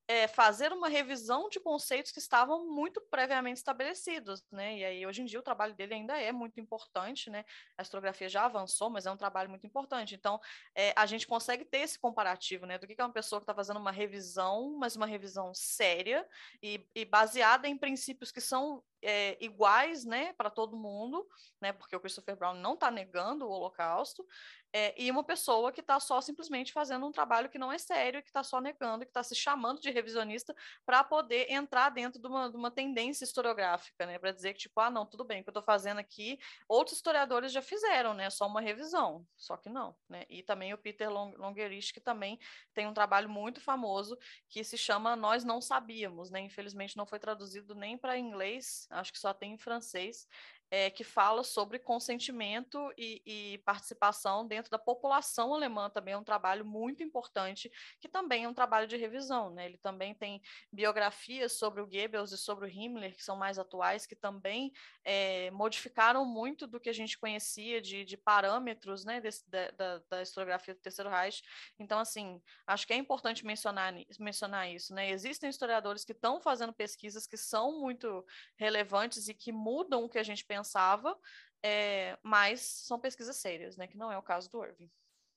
é, fazer uma revisão de conceitos que estavam muito previamente estabelecidos, né? E aí, hoje em dia, o trabalho dele ainda é muito importante, né? A historiografia já avançou, mas é um trabalho muito importante. Então, é, a gente consegue ter esse comparativo, né? Do que é uma pessoa que está fazendo uma revisão, mas uma revisão séria e, e baseada em princípios que são é, iguais, né, para todo mundo, né? Porque o Christopher Brown não está negando o Holocausto. É, e uma pessoa que está só simplesmente fazendo um trabalho que não é sério, que está só negando, que está se chamando de revisionista para poder entrar dentro de uma, de uma tendência historiográfica, né? Para dizer que, tipo, ah, não, tudo bem, o que eu estou fazendo aqui, outros historiadores já fizeram, né? Só uma revisão, só que não, né? E também o Peter Long Longerich, que também tem um trabalho muito famoso que se chama Nós Não Sabíamos, né? Infelizmente não foi traduzido nem para inglês, acho que só tem em francês. É, que fala sobre consentimento e, e participação dentro da população alemã, também é um trabalho muito importante, que também é um trabalho de revisão, né? Ele também tem biografias sobre o Goebbels e sobre o Himmler, que são mais atuais, que também é, modificaram muito do que a gente conhecia de, de parâmetros, né, desse, da, da, da historiografia do Terceiro Reich. Então, assim, acho que é importante mencionar, mencionar isso, né? Existem historiadores que estão fazendo pesquisas que são muito relevantes e que mudam o que a gente pensa pensava, é, mas são pesquisas sérias, né? Que não é o caso do Irving.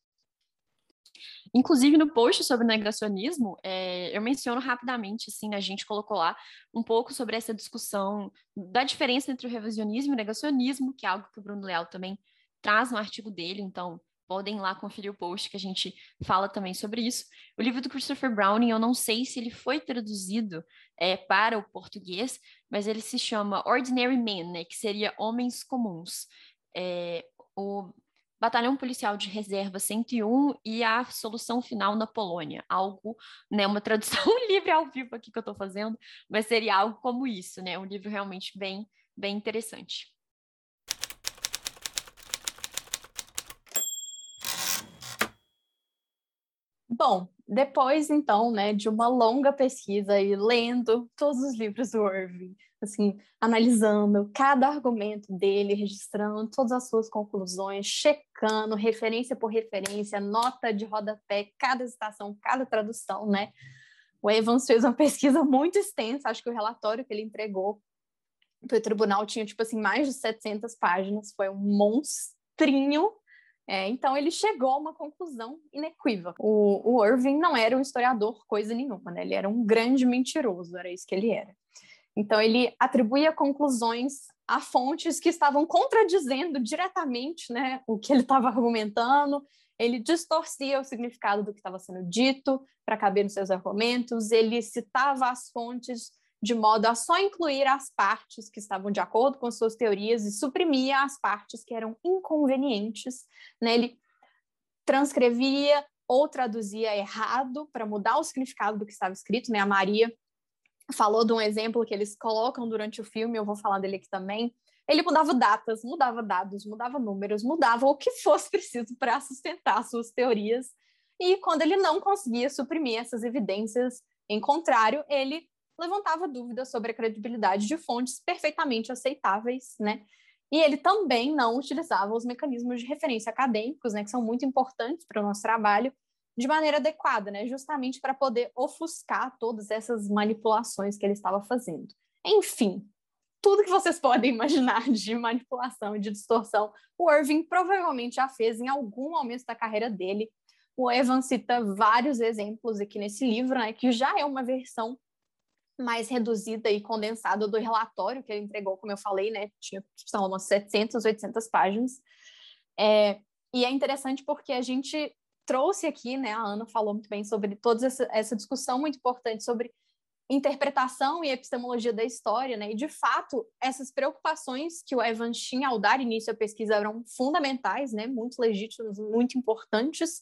Inclusive, no post sobre negacionismo, é, eu menciono rapidamente, assim, a gente colocou lá um pouco sobre essa discussão da diferença entre o revisionismo e o negacionismo, que é algo que o Bruno Leal também traz no artigo dele, então podem ir lá conferir o post que a gente fala também sobre isso. O livro do Christopher Browning, eu não sei se ele foi traduzido é, para o português, mas ele se chama Ordinary Men, né, que seria Homens Comuns. É, o Batalhão Policial de Reserva cento e um e a Solução Final na Polônia. Algo, né, uma tradução livre ao vivo aqui que eu estou fazendo, mas seria algo como isso, né, um livro realmente bem, bem interessante. Bom, depois, então, né, de uma longa pesquisa e lendo todos os livros do Irving, assim, analisando cada argumento dele, registrando todas as suas conclusões, checando referência por referência, nota de rodapé, cada citação, cada tradução, né? O Evans fez uma pesquisa muito extensa, acho que o relatório que ele entregou para o tribunal tinha, tipo assim, mais de setecentas páginas, foi um monstrinho. É, então, ele chegou a uma conclusão inequívoca. O, o Irving não era um historiador coisa nenhuma, né? Ele era um grande mentiroso, era isso que ele era. Então, ele atribuía conclusões a fontes que estavam contradizendo diretamente, né, o que ele estava argumentando. Ele distorcia o significado do que estava sendo dito para caber nos seus argumentos. Ele citava as fontes de modo a só incluir as partes que estavam de acordo com suas teorias e suprimia as partes que eram inconvenientes, né? Ele transcrevia ou traduzia errado para mudar o significado do que estava escrito, né? A Maria falou de um exemplo que eles colocam durante o filme, eu vou falar dele aqui também. Ele mudava datas, mudava dados, mudava números, mudava o que fosse preciso para sustentar suas teorias. E quando ele não conseguia suprimir essas evidências, em contrário, ele levantava dúvidas sobre a credibilidade de fontes perfeitamente aceitáveis, né? E ele também não utilizava os mecanismos de referência acadêmicos, né, que são muito importantes para o nosso trabalho, de maneira adequada, né, justamente para poder ofuscar todas essas manipulações que ele estava fazendo. Enfim, tudo que vocês podem imaginar de manipulação e de distorção, o Irving provavelmente já fez em algum momento da carreira dele. O Evans cita vários exemplos aqui nesse livro, né, que já é uma versão mais reduzida e condensada do relatório que ele entregou, como eu falei, né? Tinha, são umas setecentas, oitocentas páginas. É, e é interessante porque a gente trouxe aqui, né? A Ana falou muito bem sobre toda essa, essa discussão muito importante sobre interpretação e epistemologia da história, né? E, de fato, essas preocupações que o Evans tinha ao dar início à pesquisa eram fundamentais, né? Muito legítimas, muito importantes,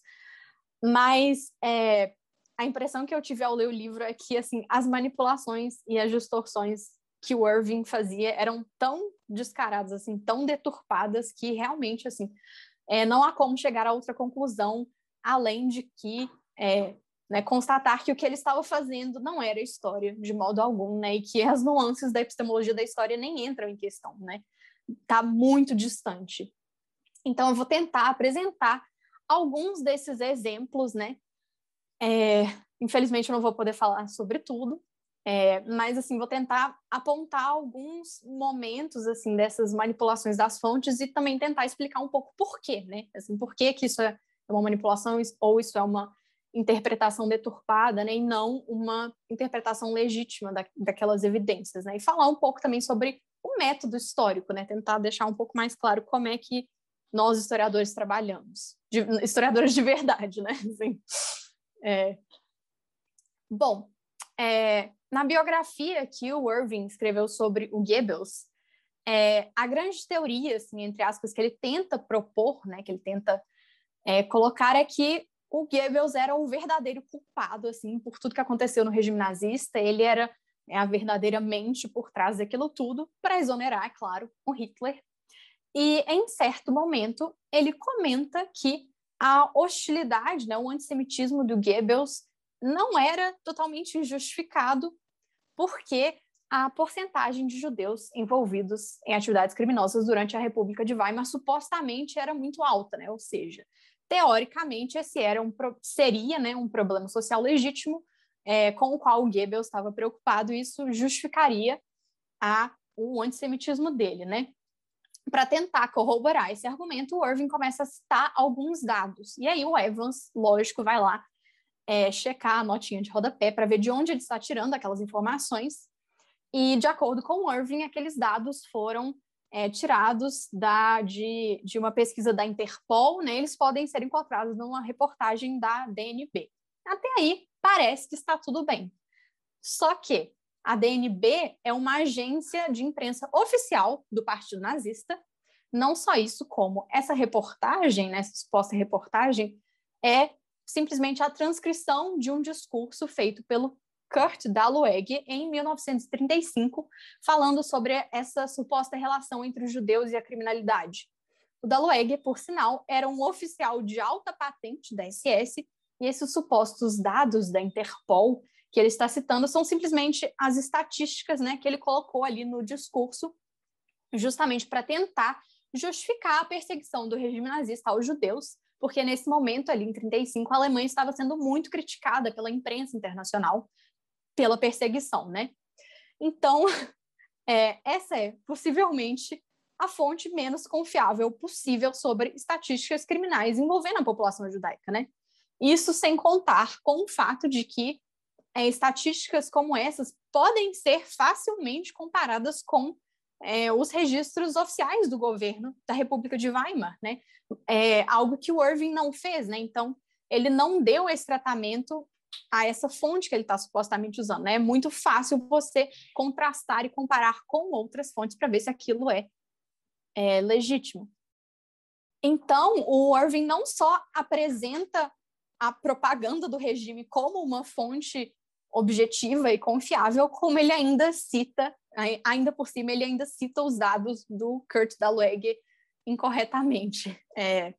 mas é, a impressão que eu tive ao ler o livro é que, assim, as manipulações e as distorções que o Irving fazia eram tão descaradas, assim, tão deturpadas, que realmente, assim, é, não há como chegar a outra conclusão, além de que, é, né, constatar que o que ele estava fazendo não era história, de modo algum, né, e que as nuances da epistemologia da história nem entram em questão, né, está muito distante. Então, eu vou tentar apresentar alguns desses exemplos, né, É, Infelizmente, eu não vou poder falar sobre tudo, é, mas, assim, vou tentar apontar alguns momentos, assim, dessas manipulações das fontes e também tentar explicar um pouco por quê, né? Assim, por que que isso é uma manipulação ou isso é uma interpretação deturpada, né? E não uma interpretação legítima da, daquelas evidências, né? E falar um pouco também sobre o método histórico, né? Tentar deixar um pouco mais claro como é que nós, historiadores, trabalhamos. De, historiadores de verdade, né? Assim, é... Bom, é, na biografia que o Irving escreveu sobre o Goebbels, é, a grande teoria, assim, entre aspas, que ele tenta propor, né, que ele tenta é, colocar é que o Goebbels era o verdadeiro culpado, assim, por tudo que aconteceu no regime nazista. Ele era é, a verdadeira mente por trás daquilo tudo, para exonerar, é claro, o Hitler. E, em certo momento, ele comenta que a hostilidade, né, o antissemitismo do Goebbels não era totalmente injustificado, porque a porcentagem de judeus envolvidos em atividades criminosas durante a República de Weimar supostamente era muito alta, né? Ou seja, teoricamente esse era um, seria né, um problema social legítimo é, com o qual o Goebbels estava preocupado, e isso justificaria a, o antissemitismo dele, né? Para tentar corroborar esse argumento, o Irving começa a citar alguns dados, e aí o Evans, lógico, vai lá É, checar a notinha de rodapé para ver de onde ele está tirando aquelas informações. E, de acordo com o Irving, aqueles dados foram é, tirados da, de, de uma pesquisa da Interpol, né? Eles podem ser encontrados numa reportagem da D N B. Até aí, parece que está tudo bem. Só que a D N B é uma agência de imprensa oficial do Partido Nazista. Não só isso, como essa reportagem, né, essa suposta reportagem, é simplesmente a transcrição de um discurso feito pelo Kurt Daluege em mil novecentos e trinta e cinco, falando sobre essa suposta relação entre os judeus e a criminalidade. O Daluege, por sinal, era um oficial de alta patente da S S, e esses supostos dados da Interpol que ele está citando são simplesmente as estatísticas, né, que ele colocou ali no discurso, justamente para tentar justificar a perseguição do regime nazista aos judeus, porque nesse momento, ali em trinta e cinco, a Alemanha estava sendo muito criticada pela imprensa internacional pela perseguição, né? Então, é, essa é possivelmente a fonte menos confiável possível sobre estatísticas criminais envolvendo a população judaica, né? Isso sem contar com o fato de que é, estatísticas como essas podem ser facilmente comparadas com É, os registros oficiais do governo da República de Weimar, né? É algo que o Irving não fez, né? Então, ele não deu esse tratamento a essa fonte que ele está supostamente usando, né? É muito fácil você contrastar e comparar com outras fontes para ver se aquilo é, é legítimo. Então, o Irving não só apresenta a propaganda do regime como uma fonte objetiva e confiável, como ele ainda cita, ainda por cima, ele ainda cita os dados do Kurt Daluege incorretamente. É.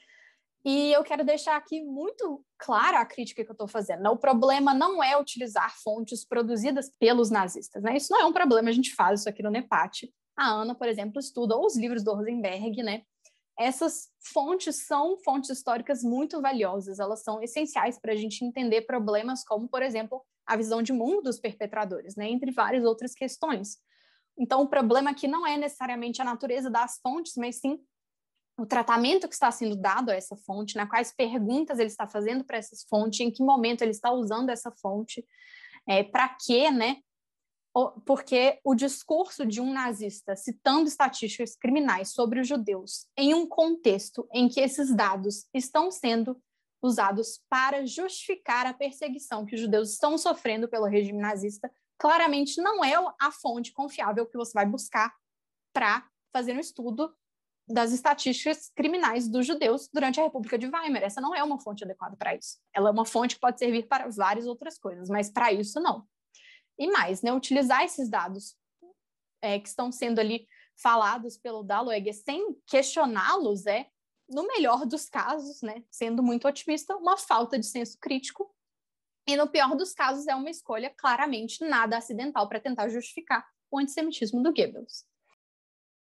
E eu quero deixar aqui muito clara a crítica que eu estou fazendo. O problema não é utilizar fontes produzidas pelos nazistas, né? Isso não é um problema, a gente faz isso aqui no NEPAT. A Ana, por exemplo, estuda os livros do Rosenberg, né? Essas fontes são fontes históricas muito valiosas, elas são essenciais para a gente entender problemas como, por exemplo, a visão de mundo dos perpetradores, né? Entre várias outras questões. Então, o problema aqui não é necessariamente a natureza das fontes, mas sim o tratamento que está sendo dado a essa fonte, né? Quais perguntas ele está fazendo para essa fonte, em que momento ele está usando essa fonte, é, para quê, né? Porque o discurso de um nazista citando estatísticas criminais sobre os judeus em um contexto em que esses dados estão sendo usados para justificar a perseguição que os judeus estão sofrendo pelo regime nazista, claramente não é a fonte confiável que você vai buscar para fazer um estudo das estatísticas criminais dos judeus durante a República de Weimar. Essa não é uma fonte adequada para isso. Ela é uma fonte que pode servir para várias outras coisas, mas para isso não. E mais, né, utilizar esses dados é, que estão sendo ali falados pelo Daluege sem questioná-los é, no melhor dos casos, né, sendo muito otimista, uma falta de senso crítico, e no pior dos casos é uma escolha claramente nada acidental para tentar justificar o antissemitismo do Goebbels.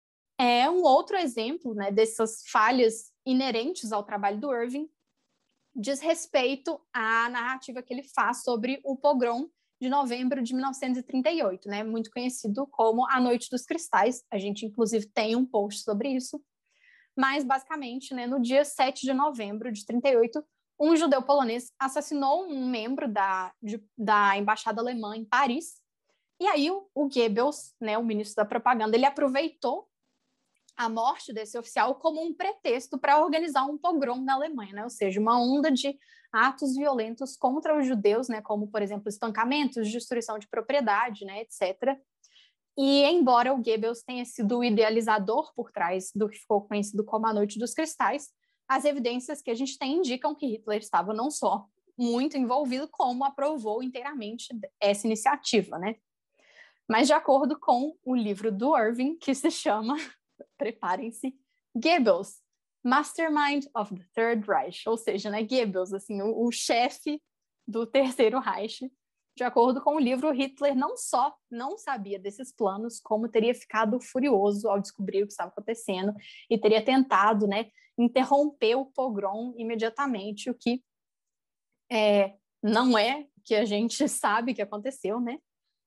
É um outro exemplo, né, dessas falhas inerentes ao trabalho do Irving, diz respeito à narrativa que ele faz sobre o pogrom de novembro de mil novecentos e trinta e oito, né? Muito conhecido como a Noite dos Cristais. A gente, inclusive, tem um post sobre isso. Mas, basicamente, né, no dia sete de novembro de trinta e oito, um judeu polonês assassinou um membro da, de, da embaixada alemã em Paris. E aí o, o Goebbels, né, o ministro da propaganda, ele aproveitou a morte desse oficial como um pretexto para organizar um pogrom na Alemanha, né? Ou seja, uma onda de atos violentos contra os judeus, né? Como, por exemplo, espancamentos, destruição de propriedade, né? etcétera. E, embora o Goebbels tenha sido o idealizador por trás do que ficou conhecido como a Noite dos Cristais, as evidências que a gente tem indicam que Hitler estava não só muito envolvido, como aprovou inteiramente essa iniciativa, né? Mas, de acordo com o livro do Irving, que se chama, preparem-se, Goebbels, Mastermind of the Third Reich, ou seja, né, Goebbels, assim, o, o chefe do Terceiro Reich. De acordo com o livro, Hitler não só não sabia desses planos, como teria ficado furioso ao descobrir o que estava acontecendo e teria tentado, né, interromper o pogrom imediatamente, o que é, não é que a gente sabe que aconteceu, né?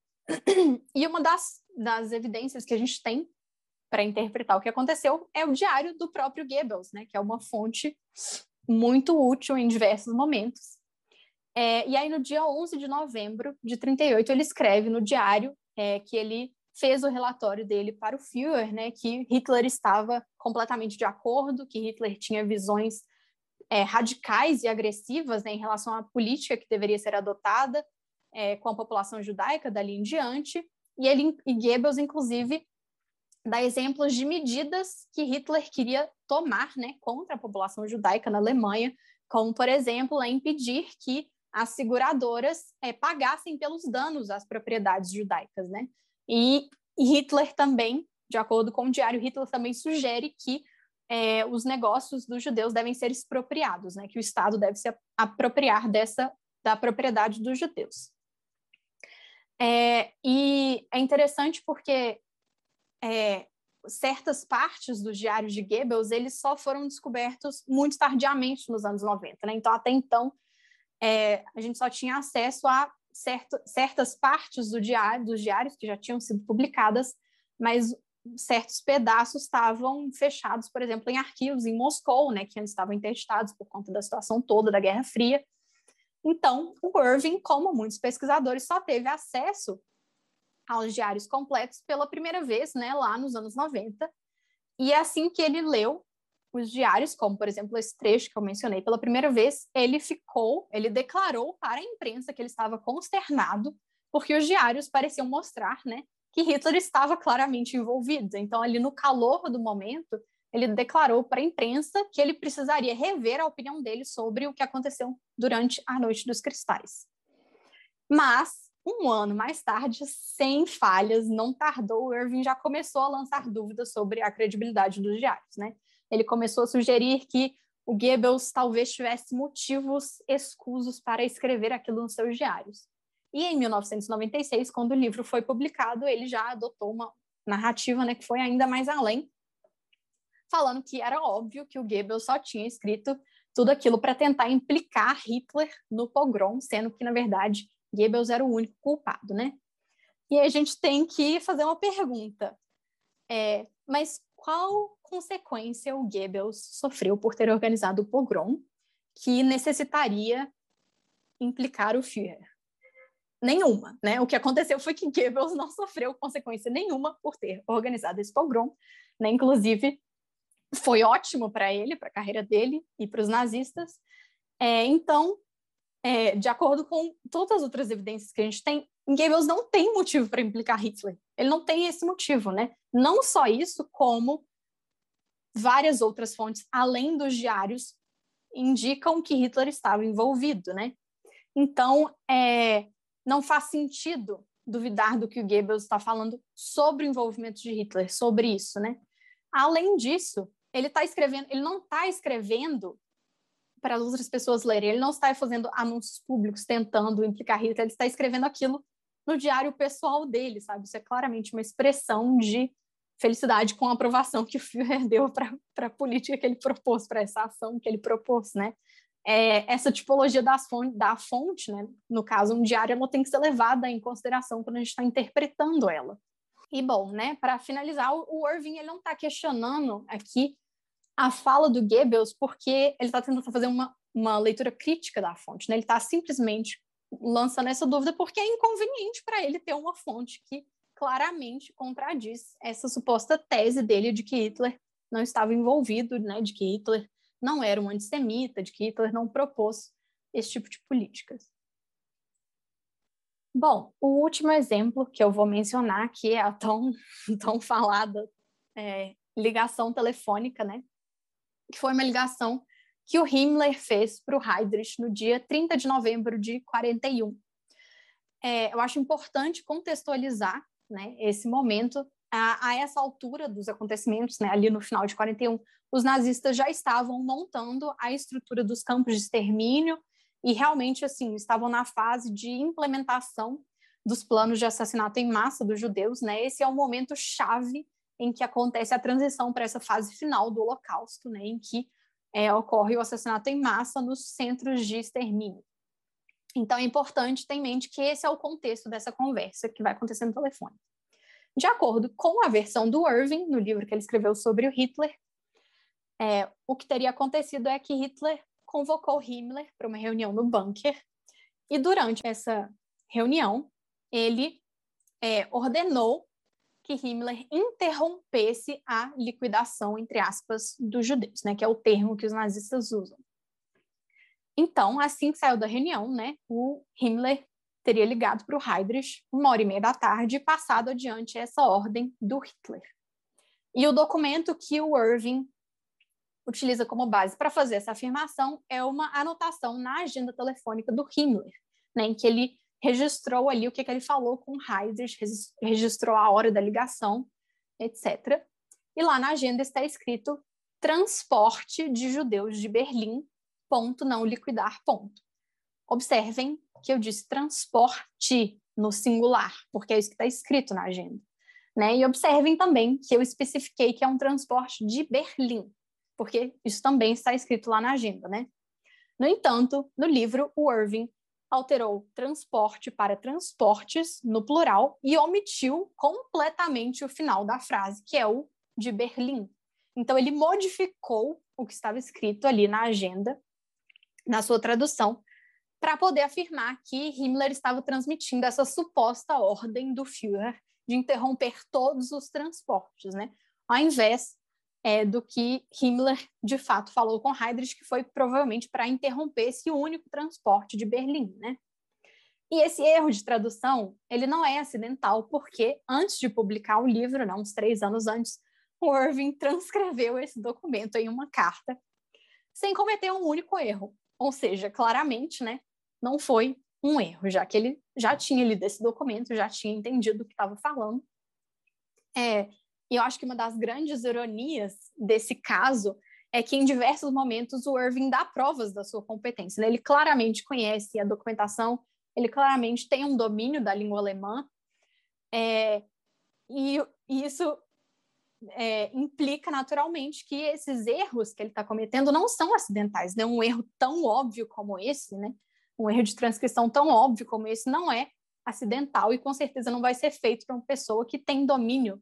E uma das, das evidências que a gente tem para interpretar o que aconteceu é o diário do próprio Goebbels, né, que é uma fonte muito útil em diversos momentos. É, e aí, no dia onze de novembro de trinta e oito, ele escreve no diário é, que ele fez o relatório dele para o Führer, né, que Hitler estava completamente de acordo, que Hitler tinha visões é, radicais e agressivas, né, em relação à política que deveria ser adotada é, com a população judaica dali em diante. E, ele, e Goebbels, inclusive, dá exemplos de medidas que Hitler queria tomar, né, contra a população judaica na Alemanha, como, por exemplo, a impedir que as seguradoras é, pagassem pelos danos às propriedades judaicas, né? E, e Hitler também, de acordo com o diário, Hitler também sugere que é, os negócios dos judeus devem ser expropriados, né? Que o Estado deve se apropriar dessa, da propriedade dos judeus. É, e é interessante porque é, certas partes dos diários de Goebbels, eles só foram descobertos muito tardiamente nos anos noventa, né? Então, até então, É, a gente só tinha acesso a certo, certas partes do diário, dos diários que já tinham sido publicadas, mas certos pedaços estavam fechados, por exemplo, em arquivos em Moscou, né, que antes estavam interditados por conta da situação toda da Guerra Fria. Então, o Irving, como muitos pesquisadores, só teve acesso aos diários completos pela primeira vez, né, lá nos anos noventa, e é assim que ele leu os diários, como, por exemplo, esse trecho que eu mencionei pela primeira vez, ele ficou, ele declarou para a imprensa que ele estava consternado, porque os diários pareciam mostrar, né, que Hitler estava claramente envolvido. Então, ali no calor do momento, ele declarou para a imprensa que ele precisaria rever a opinião dele sobre o que aconteceu durante a Noite dos Cristais. Mas, um ano mais tarde, sem falhas, não tardou, o Irving já começou a lançar dúvidas sobre a credibilidade dos diários, né? Ele começou a sugerir que o Goebbels talvez tivesse motivos escusos para escrever aquilo nos seus diários. E em mil novecentos e noventa e seis, quando o livro foi publicado, ele já adotou uma narrativa, né, que foi ainda mais além, falando que era óbvio que o Goebbels só tinha escrito tudo aquilo para tentar implicar Hitler no pogrom, sendo que, na verdade, Goebbels era o único culpado, né? E aí a gente tem que fazer uma pergunta. É, mas qual consequência o Goebbels sofreu por ter organizado o pogrom que necessitaria implicar o Führer? Nenhuma, né? O que aconteceu foi que Goebbels não sofreu consequência nenhuma por ter organizado esse pogrom, né? Inclusive, foi ótimo para ele, para a carreira dele e para os nazistas. É, então, é, de acordo com todas as outras evidências que a gente tem, Goebbels não tem motivo para implicar Hitler. Ele não tem esse motivo, né? Não só isso, como várias outras fontes, além dos diários, indicam que Hitler estava envolvido, né? Então, é, não faz sentido duvidar do que o Goebbels está falando sobre o envolvimento de Hitler, sobre isso, né? Além disso, ele tá escrevendo, ele não está escrevendo para as outras pessoas lerem, ele não está fazendo anúncios públicos tentando implicar Hitler, ele está escrevendo aquilo no diário pessoal dele, sabe? Isso é claramente uma expressão de felicidade com a aprovação que o Führer deu para a política que ele propôs, para essa ação que ele propôs, né? é, essa tipologia das fonte, da fonte, né? No caso, um diário, ela tem que ser levada em consideração quando a gente está interpretando ela. E, bom, né, para finalizar, o Irving ele não está questionando aqui a fala do Goebbels porque ele está tentando fazer uma, uma leitura crítica da fonte, né? Ele está simplesmente lançando essa dúvida porque é inconveniente para ele ter uma fonte que claramente contradiz essa suposta tese dele de que Hitler não estava envolvido, né, de que Hitler não era um antissemita, de que Hitler não propôs esse tipo de políticas. Bom, o último exemplo que eu vou mencionar aqui é a tão, tão falada é, ligação telefônica, né, que foi uma ligação que o Himmler fez para o Heydrich no dia trinta de novembro de quarenta e um. É, eu acho importante contextualizar, né, esse momento. A, a essa altura dos acontecimentos, né, ali no final de quarenta e um, os nazistas já estavam montando a estrutura dos campos de extermínio e realmente assim, estavam na fase de implementação dos planos de assassinato em massa dos judeus. Né? Esse é o momento chave em que acontece a transição para essa fase final do Holocausto, né, em que é, ocorre o assassinato em massa nos centros de extermínio. Então, é importante ter em mente que esse é o contexto dessa conversa que vai acontecer no telefone. De acordo com a versão do Irving, no livro que ele escreveu sobre o Hitler, é, o que teria acontecido é que Hitler convocou Himmler para uma reunião no bunker e, durante essa reunião, ele é, ordenou que Himmler interrompesse a liquidação, entre aspas, dos judeus, né, que é o termo que os nazistas usam. Então, assim que saiu da reunião, né, o Himmler teria ligado para o Heydrich uma hora e meia da tarde e passado adiante essa ordem do Hitler. E o documento que o Irving utiliza como base para fazer essa afirmação é uma anotação na agenda telefônica do Himmler, né, em que ele registrou ali o que, que ele falou com o Heydrich, registrou a hora da ligação, etcétera. E lá na agenda está escrito transporte de judeus de Berlim, ponto, não liquidar, ponto. Observem que eu disse transporte no singular, porque é isso que está escrito na agenda. Né? E observem também que eu especifiquei que é um transporte de Berlim, porque isso também está escrito lá na agenda. Né? No entanto, no livro, o Irving alterou transporte para transportes, no plural, e omitiu completamente o final da frase, que é o de Berlim. Então, ele modificou o que estava escrito ali na agenda, na sua tradução, para poder afirmar que Himmler estava transmitindo essa suposta ordem do Führer de interromper todos os transportes, né? Ao invés é, do que Himmler, de fato, falou com Heydrich, que foi provavelmente para interromper esse único transporte de Berlim, né? E esse erro de tradução, ele não é acidental, porque antes de publicar o livro, né, uns três anos antes, o Irving transcreveu esse documento em uma carta, sem cometer um único erro. Ou seja, claramente, né, não foi um erro, já que ele já tinha lido esse documento, já tinha entendido o que estava falando. É, e eu acho que uma das grandes ironias desse caso é que, em diversos momentos, o Irving dá provas da sua competência. Né? Ele claramente conhece a documentação, ele claramente tem um domínio da língua alemã, é, e, e isso é, implica naturalmente que esses erros que ele está cometendo não são acidentais. Né? Um erro tão óbvio como esse, né? Um erro de transcrição tão óbvio como esse não é acidental e com certeza não vai ser feito para uma pessoa que tem domínio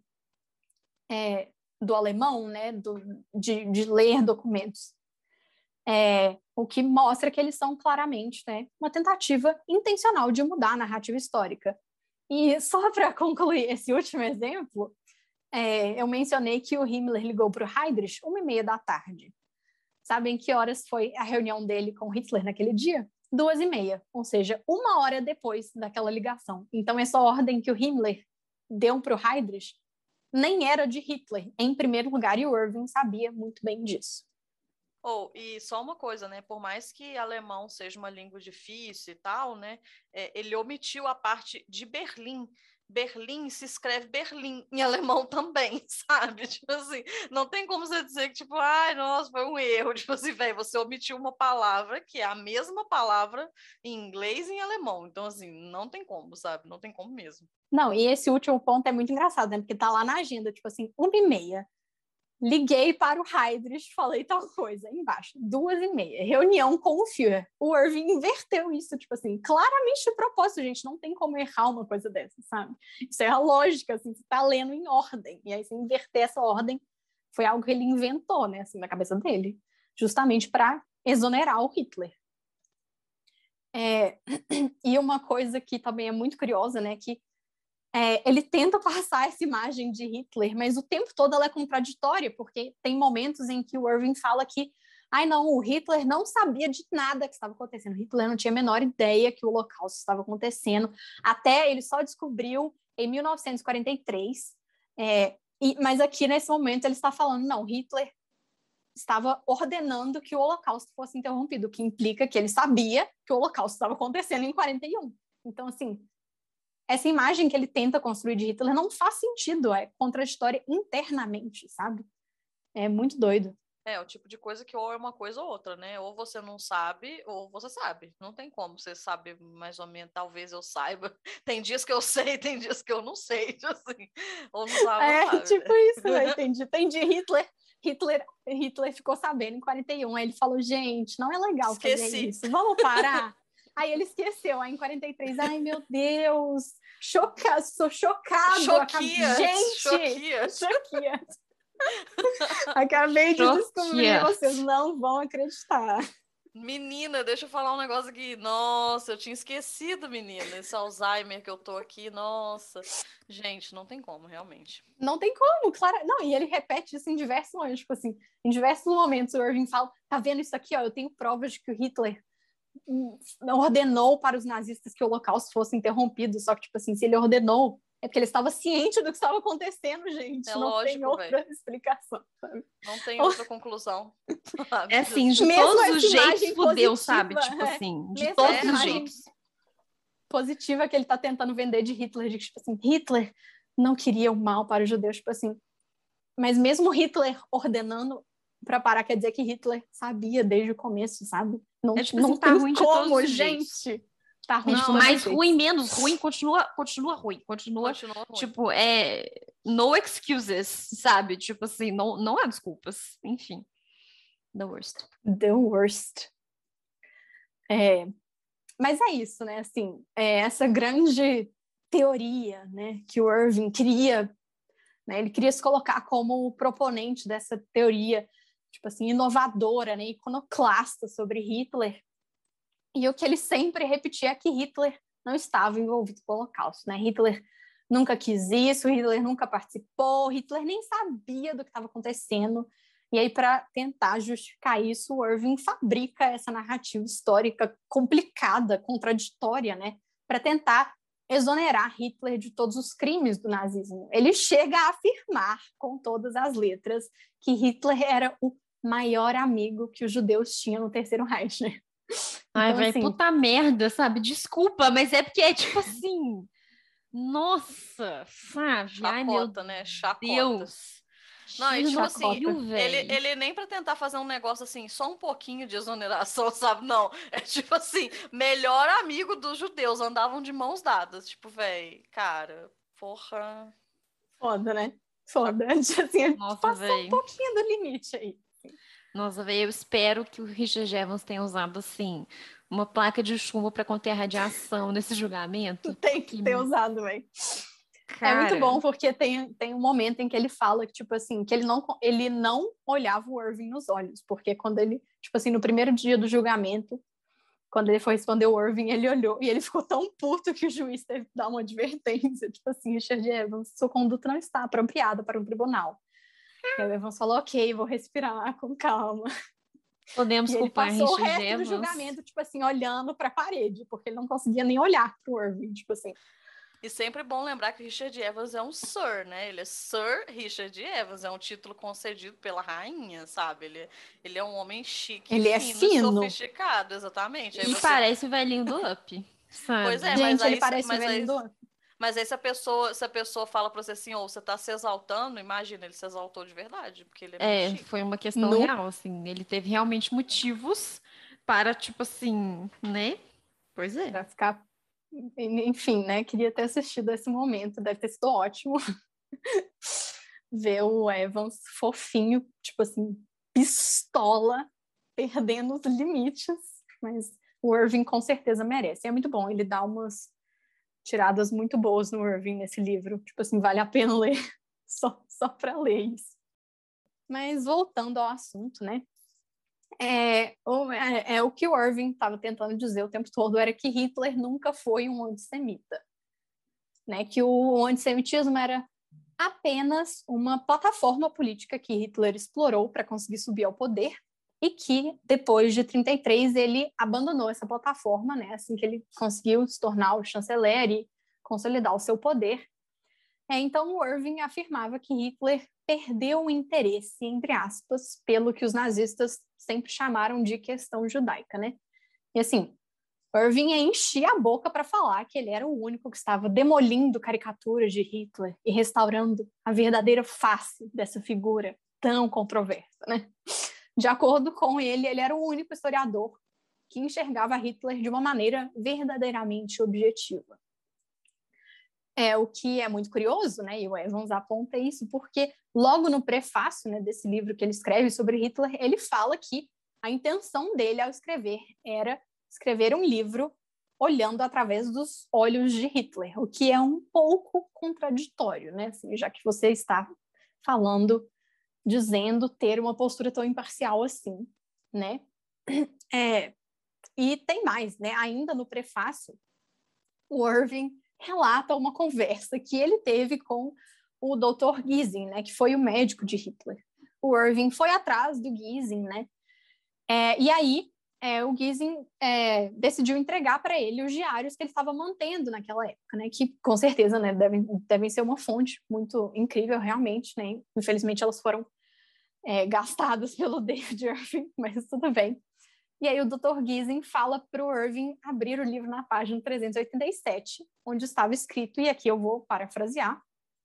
é, do alemão, né? do, de, de ler documentos. É, o que mostra que eles são claramente, né, uma tentativa intencional de mudar a narrativa histórica. E só para concluir esse último exemplo, é, eu mencionei que o Himmler ligou para o Heydrich uma e meia da tarde. Sabem que horas foi a reunião dele com Hitler naquele dia? Duas e meia, ou seja, uma hora depois daquela ligação. Então, essa ordem que o Himmler deu para o Heydrich nem era de Hitler, em primeiro lugar, e o Irving sabia muito bem disso. Oh, e só uma coisa, né? Por mais que alemão seja uma língua difícil e tal, né? É, ele omitiu a parte de Berlim. Berlim se escreve Berlim em alemão também, sabe? Tipo assim, não tem como você dizer que, tipo, ai, nossa, foi um erro. Tipo assim, velho, você omitiu uma palavra que é a mesma palavra em inglês e em alemão. Então, assim, não tem como, sabe? Não tem como mesmo. Não, e esse último ponto é muito engraçado, né? Porque tá lá na agenda, tipo assim, uma e meia. Liguei para o Heydrich, falei tal coisa. Aí embaixo, duas e meia, reunião com o Führer. O Irving inverteu isso, tipo assim, claramente de propósito, gente, não tem como errar uma coisa dessa, sabe? Isso é a lógica, assim, você tá lendo em ordem, e aí você inverter essa ordem foi algo que ele inventou, né, assim, na cabeça dele, justamente para exonerar o Hitler. É... E uma coisa que também é muito curiosa, né, que É, ele tenta passar essa imagem de Hitler, mas o tempo todo ela é contraditória, porque tem momentos em que o Irving fala que, ai não, o Hitler não sabia de nada que estava acontecendo, o Hitler não tinha a menor ideia que o Holocausto estava acontecendo, até ele só descobriu em mil novecentos e quarenta e três, é, e, mas aqui nesse momento ele está falando, não, Hitler estava ordenando que o Holocausto fosse interrompido, o que implica que ele sabia que o Holocausto estava acontecendo em quarenta e um. Então, assim, essa imagem que ele tenta construir de Hitler não faz sentido, é contraditória internamente, sabe? É muito doido. É, o tipo de coisa que ou é uma coisa ou outra, né? Ou você não sabe, ou você sabe. Não tem como você saber mais ou menos, talvez eu saiba. Tem dias que eu sei, tem dias que eu não sei, assim. Ou não sabe, é, não sabe. tipo né? isso, né? Entendi. Entendi. Hitler, Hitler, Hitler ficou sabendo em quarenta e um, aí ele falou, gente, não é legal Esqueci. fazer isso, vamos parar? Aí ele esqueceu, aí em quarenta e três, ai meu Deus, choca, sou chocado. Choquia, gente, choquia. choquia. Acabei de Choquia. descobrir, vocês não vão acreditar. Menina, deixa eu falar um negócio aqui. Nossa, eu tinha esquecido, menina. Esse Alzheimer que eu tô aqui, nossa. Gente, não tem como, realmente. Não tem como, claro. Não, e ele repete isso em diversos momentos. Tipo assim, em diversos momentos o Irving fala, tá vendo isso aqui, ó? Eu tenho provas de que o Hitler ordenou para os nazistas que o Holocausto fosse interrompido. Só que, tipo assim, se ele ordenou, é porque ele estava ciente do que estava acontecendo, gente. É não lógico, tem outra véio. explicação, sabe? Não tem outra conclusão. É assim, de Mesmo todos essa os jeitos imagem fudeu, positiva, sabe? Tipo é. assim, de Mesmo todos essa os imagem jeitos. positiva que ele tá tentando vender de Hitler, de que, tipo assim, Hitler não queria o mal para os judeus, tipo assim. Mas mesmo Hitler ordenando para parar, quer dizer que Hitler sabia desde o começo, sabe? Não, É tipo não assim, tá tem ruim de como, todos os jeitos. gente. Tá ruim É, de tipo, todos os mais jeitos. ruim, menos ruim, continua, continua ruim. Continua, Continua ruim. tipo, é... No excuses, sabe? Tipo assim, não, não há desculpas. Enfim. The worst. The worst. É, mas é isso, né? Assim, é essa grande teoria, né? Que o Irving queria, né? Ele queria se colocar como o proponente dessa teoria, tipo assim, inovadora, né? Iconoclasta sobre Hitler. E o que ele sempre repetia é que Hitler não estava envolvido com o Holocausto, né? Hitler nunca quis isso, Hitler nunca participou, Hitler nem sabia do que estava acontecendo. E aí, para tentar justificar isso, o Irving fabrica essa narrativa histórica complicada, contraditória, né? Para tentar exonerar Hitler de todos os crimes do nazismo. Ele chega a afirmar, com todas as letras, que Hitler era o maior amigo que os judeus tinham no Terceiro Reich, né? Ai, Então, velho, assim, puta merda, sabe? Desculpa, mas é porque é tipo assim... Nossa, sabe? Ai, meu Chacota, né? Chacota. Deus. Não, e tipo assim, Gil, ele, velho. ele nem pra tentar fazer um negócio assim, só um pouquinho de exoneração, sabe? Não, é tipo assim, melhor amigo dos judeus, andavam de mãos dadas. Tipo, velho, cara, porra. foda, né? Foda. Assim, Nossa, passou um velho. pouquinho do limite aí. Nossa, velho, eu espero que o Richard Evans tenha usado, assim, uma placa de chumbo para conter a radiação nesse julgamento. Tem que Porque, ter usado, velho. É muito cara, bom porque tem, tem um momento em que ele fala que, tipo assim, que ele não, ele não olhava o Irving nos olhos, porque quando ele, tipo assim, no primeiro dia do julgamento, quando ele foi responder o Irving, ele olhou e ele ficou tão puto que o juiz teve que dar uma advertência, tipo assim, Richard Evans, sua conduta não está apropriada para um tribunal. E aí o Evans falou, ok, vou respirar com calma. podemos E ele culpar passou o Richard resto Evans. do julgamento, tipo assim, olhando para a parede, porque ele não conseguia nem olhar pro Irving, tipo assim. E sempre é bom lembrar que Richard Evans é um Sir, né? Ele é Sir Richard Evans, é um título concedido pela rainha, sabe? Ele, ele é um homem chique, Ele é fino, e fino. sofisticado, exatamente. Aí E você... parece o velhinho do Up, Pois é, sabe? mas Gente, ele aí, parece o mas aí, velhinho do Up. mas aí se a pessoa, se a pessoa fala pra você assim, ou você tá se exaltando, imagina, ele se exaltou de verdade, porque ele é bem É, chique. foi uma questão No... real, assim. Ele teve realmente motivos para, tipo assim, né? Pois é. Pra ficar... Enfim, né? Queria ter assistido esse momento, deve ter sido ótimo. ver o Evans fofinho, tipo assim, pistola, perdendo os limites, mas o Irving com certeza merece. É muito bom, ele dá umas tiradas muito boas no Irving nesse livro, tipo assim, vale a pena ler só, só para ler isso. Mas voltando ao assunto, né? É, o, é, é, o que o Irving estava tentando dizer o tempo todo era que Hitler nunca foi um antissemita, né? Que o antissemitismo era apenas uma plataforma política que Hitler explorou para conseguir subir ao poder e que, depois de trinta e três, ele abandonou essa plataforma, né? Assim que ele conseguiu se tornar o chanceler e consolidar o seu poder. É, então, o Irving afirmava que Hitler perdeu o interesse, entre aspas, pelo que os nazistas sempre chamaram de questão judaica, né? E assim, Irving enchia a boca para falar que ele era o único que estava demolindo caricaturas de Hitler e restaurando a verdadeira face dessa figura tão controversa, né? De acordo com ele, ele era o único historiador que enxergava Hitler de uma maneira verdadeiramente objetiva. É, o que é muito curioso, né? E o Evans aponta isso, porque logo no prefácio, né, desse livro que ele escreve sobre Hitler, ele fala que a intenção dele ao escrever era escrever um livro olhando através dos olhos de Hitler, o que é um pouco contraditório, né? Assim, já que você está falando, dizendo ter uma postura tão imparcial assim, né? É, e tem mais, né? Ainda no prefácio, o Irving relata uma conversa que ele teve com o doutor Giesing, né, que foi o médico de Hitler. O Irving foi atrás do Giesing, né, é, e aí é, o Giesing é, decidiu entregar para ele os diários que ele estava mantendo naquela época, né, que com certeza, né, devem, devem ser uma fonte muito incrível, realmente, né, infelizmente elas foram é, gastadas pelo David Irving, mas tudo bem. E aí o doutor Giesing fala para o Irving abrir o livro na página trezentos e oitenta e sete, onde estava escrito, e aqui eu vou parafrasear,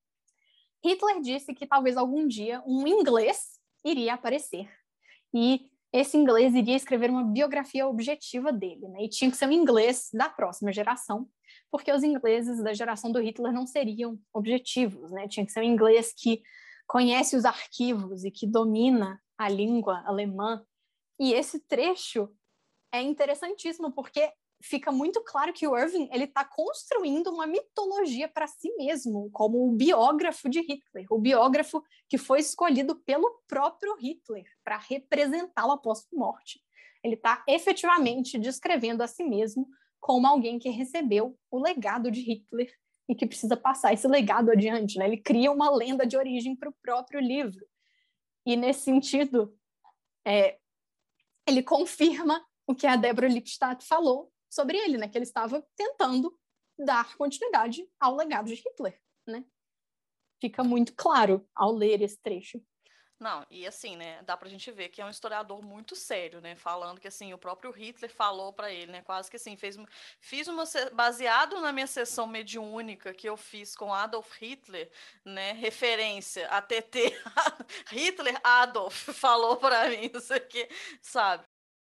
Hitler disse que talvez algum dia um inglês iria aparecer. E esse inglês iria escrever uma biografia objetiva dele, né? E tinha que ser um inglês da próxima geração, porque os ingleses da geração do Hitler não seriam objetivos, né? Tinha que ser um inglês que conhece os arquivos e que domina a língua alemã. E esse trecho é interessantíssimo, porque fica muito claro que o Irving ele está construindo uma mitologia para si mesmo, como o biógrafo de Hitler, o biógrafo que foi escolhido pelo próprio Hitler para representá-lo após sua morte. Ele está efetivamente descrevendo a si mesmo como alguém que recebeu o legado de Hitler e que precisa passar esse legado adiante, né? Ele cria uma lenda de origem para o próprio livro. E, nesse sentido, é, ele confirma o que a Deborah Lipstadt falou sobre ele, né? Que ele estava tentando dar continuidade ao legado de Hitler, né? Fica muito claro ao ler esse trecho. Não, e assim, né, dá pra gente ver que é um historiador muito sério, né, falando que, assim, o próprio Hitler falou pra ele, né, quase que assim, fez, fiz uma, baseado na minha sessão mediúnica que eu fiz com Adolf Hitler, né, referência a T T, Hitler Adolf falou pra mim, não sei o que, sabe?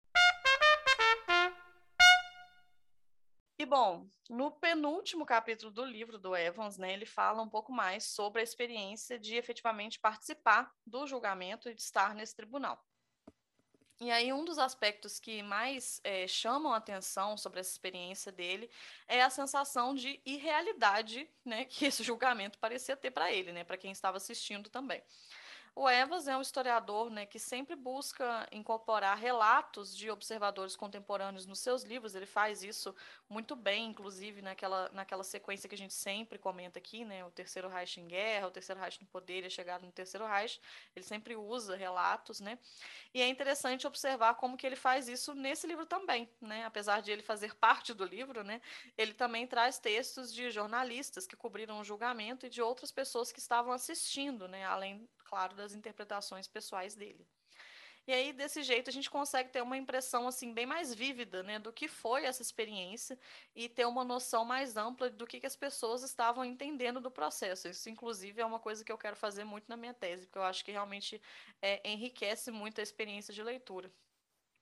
E, bom, no penúltimo capítulo do livro do Evans, né, ele fala um pouco mais sobre a experiência de efetivamente participar do julgamento e de estar nesse tribunal. E aí, um dos aspectos que mais é, chamam a atenção sobre essa experiência dele é a sensação de irrealidade, né, que esse julgamento parecia ter para ele, né, para quem estava assistindo também. O Evans é um historiador, né, que sempre busca incorporar relatos de observadores contemporâneos nos seus livros. Ele faz isso muito bem, inclusive naquela, naquela sequência que a gente sempre comenta aqui, né, o Terceiro Reich em Guerra, o Terceiro Reich no Poder e a Chegada no Terceiro Reich. Ele sempre usa relatos, né? E é interessante observar como que ele faz isso nesse livro também, né? Apesar de ele fazer parte do livro, né, ele também traz textos de jornalistas que cobriram o julgamento e de outras pessoas que estavam assistindo, né, além, claro, das interpretações pessoais dele. E aí, desse jeito, a gente consegue ter uma impressão assim bem mais vívida, né, do que foi essa experiência e ter uma noção mais ampla do que, que as pessoas estavam entendendo do processo. Isso, inclusive, é uma coisa que eu quero fazer muito na minha tese, porque eu acho que realmente é, enriquece muito a experiência de leitura.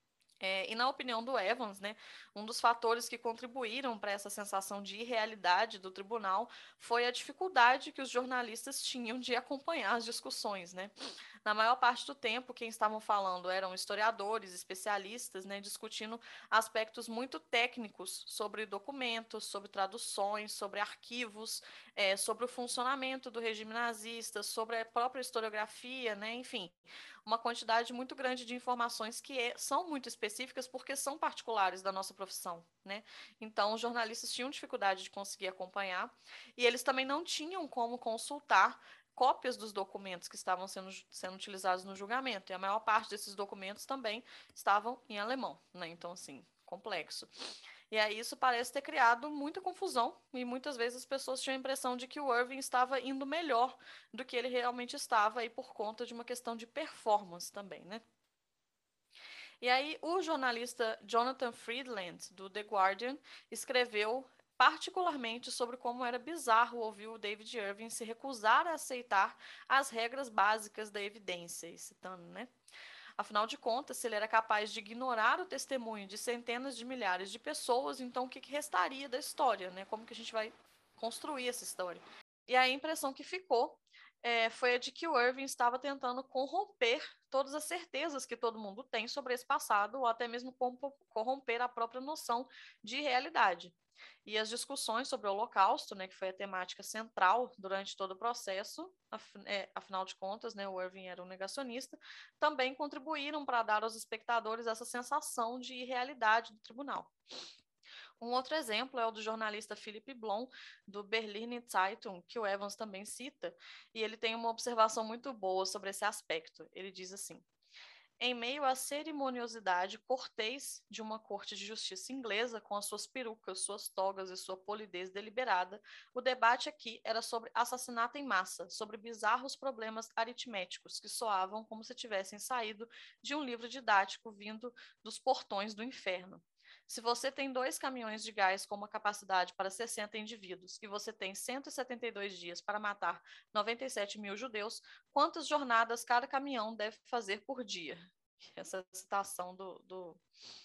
É, e na opinião do Evans, né, um dos fatores que contribuíram para essa sensação de irrealidade do tribunal foi a dificuldade que os jornalistas tinham de acompanhar as discussões, né? Na maior parte do tempo, quem estavam falando eram historiadores, especialistas, né, discutindo aspectos muito técnicos sobre documentos, sobre traduções, sobre arquivos, é, sobre o funcionamento do regime nazista, sobre a própria historiografia, né, enfim, uma quantidade muito grande de informações que é, são muito específicas porque são particulares da nossa profissão, né? Então, os jornalistas tinham dificuldade de conseguir acompanhar e eles também não tinham como consultar cópias dos documentos que estavam sendo, sendo utilizados no julgamento, e a maior parte desses documentos também estavam em alemão, né? Então, assim, complexo. E aí isso parece ter criado muita confusão, e muitas vezes as pessoas tinham a impressão de que o Irving estava indo melhor do que ele realmente estava, e por conta de uma questão de performance também, né? E aí o jornalista Jonathan Freedland, do The Guardian, escreveu particularmente sobre como era bizarro ouvir o David Irving se recusar a aceitar as regras básicas da evidência, e citando, né? Afinal de contas, se ele era capaz de ignorar o testemunho de centenas de milhares de pessoas, então o que restaria da história, né? Como que a gente vai construir essa história? E a impressão que ficou é, foi a de que o Irving estava tentando corromper todas as certezas que todo mundo tem sobre esse passado, ou até mesmo corromper a própria noção de realidade. E as discussões sobre o Holocausto, né, que foi a temática central durante todo o processo, é, afinal de contas, né, o Irving era um negacionista, também contribuíram para dar aos espectadores essa sensação de irrealidade do tribunal. Um outro exemplo é o do jornalista Philipp Blom, do Berliner Zeitung, que o Evans também cita, e ele tem uma observação muito boa sobre esse aspecto. Ele diz assim: em meio à cerimoniosidade cortês de uma corte de justiça inglesa, com as suas perucas, suas togas e sua polidez deliberada, o debate aqui era sobre assassinato em massa, sobre bizarros problemas aritméticos que soavam como se tivessem saído de um livro didático vindo dos portões do inferno. Se você tem dois caminhões de gás com uma capacidade para sessenta indivíduos e você tem cento e setenta e dois dias para matar noventa e sete mil judeus, quantas jornadas cada caminhão deve fazer por dia? Essa citação do, do,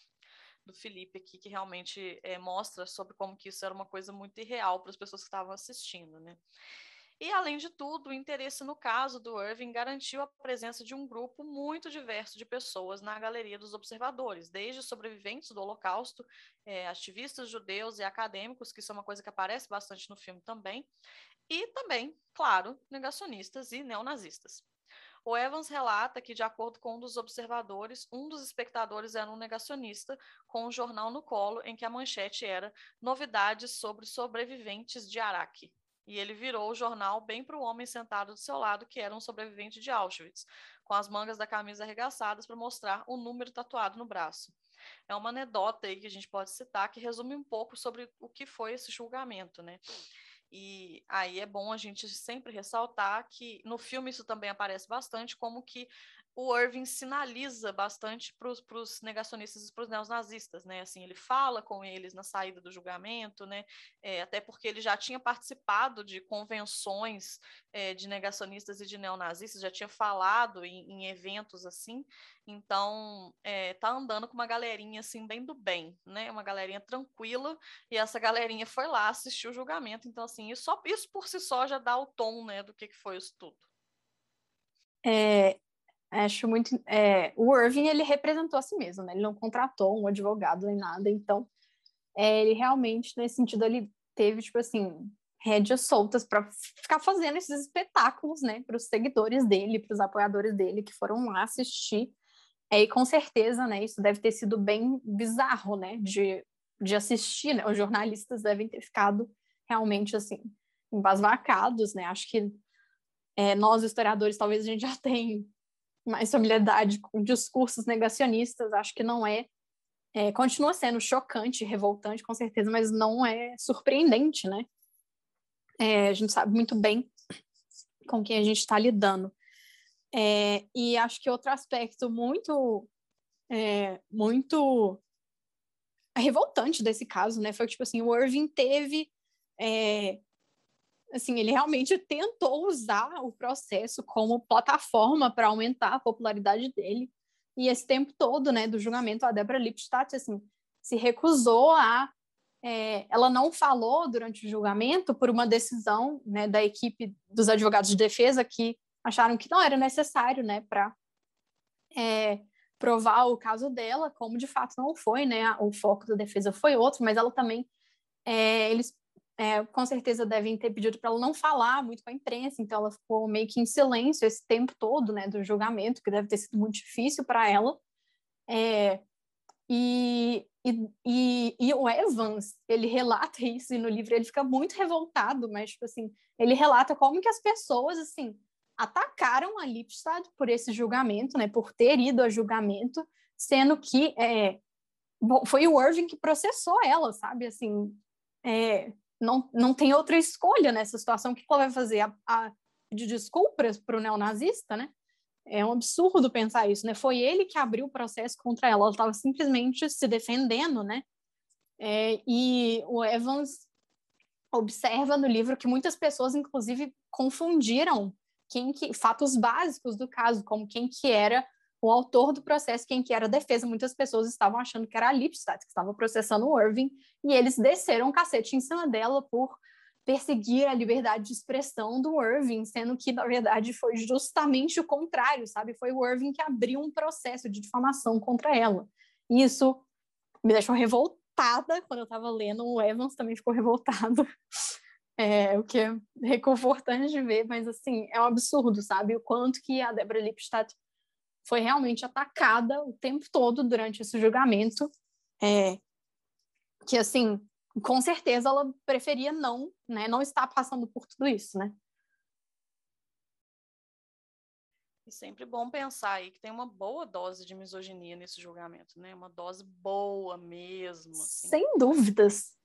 do Felipe aqui, que realmente é, mostra sobre como que isso era uma coisa muito irreal para as pessoas que estavam assistindo, né? E, além de tudo, o interesse no caso do Irving garantiu a presença de um grupo muito diverso de pessoas na galeria dos observadores, desde sobreviventes do Holocausto, é, ativistas judeus e acadêmicos, que isso é uma coisa que aparece bastante no filme também, e também, claro, negacionistas e neonazistas. O Evans relata que, de acordo com um dos observadores, um dos espectadores era um negacionista com um jornal no colo em que a manchete era "Novidades sobre sobreviventes de Araque". E ele virou o jornal bem para o homem sentado do seu lado, que era um sobrevivente de Auschwitz, com as mangas da camisa arregaçadas para mostrar o número tatuado no braço. É uma anedota aí que a gente pode citar que resume um pouco sobre o que foi esse julgamento, né? E aí é bom a gente sempre ressaltar que no filme isso também aparece bastante, como que o Irving sinaliza bastante para os negacionistas e para os neonazistas, né? Assim, ele fala com eles na saída do julgamento, né? É, até porque ele já tinha participado de convenções é, de negacionistas e de neonazistas, já tinha falado em, em eventos assim, então é, tá andando com uma galerinha assim bem do bem, né? Uma galerinha tranquila, e essa galerinha foi lá assistir o julgamento, então assim, isso, só, isso por si só já dá o tom, né, do que, que foi isso tudo. É, acho muito... É, o Irving, ele representou a si mesmo, né? Ele não contratou um advogado nem nada, então é, ele realmente, nesse sentido, ele teve, tipo assim, rédeas soltas para ficar fazendo esses espetáculos, né, para os seguidores dele, para os apoiadores dele que foram lá assistir. É, e com certeza, né, isso deve ter sido bem bizarro, né, de, de assistir, né? Os jornalistas devem ter ficado realmente, assim, embasbacados, né? Acho que é, nós, historiadores, talvez a gente já tenha mais familiaridade com discursos negacionistas, acho que não é, é continua sendo chocante, revoltante, com certeza, mas não é surpreendente, né? É, a gente sabe muito bem com quem a gente está lidando. É, e acho que outro aspecto muito, é, muito revoltante desse caso, né, foi que, tipo assim, o Irving teve, é, assim, ele realmente tentou usar o processo como plataforma para aumentar a popularidade dele, E esse tempo todo, né, do julgamento, a Deborah Lipstadt, assim, se recusou a... É, ela não falou durante o julgamento por uma decisão, né, da equipe dos advogados de defesa que acharam que não era necessário, né, para é, provar o caso dela, como de fato não foi, né, o foco da defesa foi outro, mas ela também, é, eles é, com certeza devem ter pedido para ela não falar muito com a imprensa, então ela ficou meio que em silêncio esse tempo todo, né, do julgamento, que deve ter sido muito difícil para ela. É, e, e, e, e o Evans, ele relata isso, e no livro ele fica muito revoltado, mas, tipo assim, ele relata como que as pessoas, assim, atacaram a Lipstadt por esse julgamento, né, por ter ido a julgamento, sendo que é, bom, foi o Irving que processou ela, sabe, assim, é, não, não tem outra escolha nessa situação. O que ela vai fazer? A, a pedir desculpas para o neonazista, né? É um absurdo pensar isso, né? Foi ele que abriu o processo contra ela, ela estava simplesmente se defendendo, né? É, e o Evans observa no livro que muitas pessoas, inclusive, confundiram quem que, fatos básicos do caso, como quem que era o autor do processo, quem que era a defesa. Muitas pessoas estavam achando que era a Lipstadt que estava processando o Irving, e eles desceram um cacete em cima dela por perseguir a liberdade de expressão do Irving, sendo que, na verdade, foi justamente o contrário, sabe? Foi o Irving que abriu um processo de difamação contra ela. E isso me deixou revoltada quando eu estava lendo. O Evans também ficou revoltado, é, o que é reconfortante de ver, mas, assim, é um absurdo, sabe? O quanto que a Deborah Lipstadt foi realmente atacada o tempo todo durante esse julgamento, é, que, assim, com certeza ela preferia não, né, não estar passando por tudo isso, né? E sempre bom pensar aí que tem uma boa dose de misoginia nesse julgamento, né? Uma dose boa mesmo, assim. Sem dúvidas.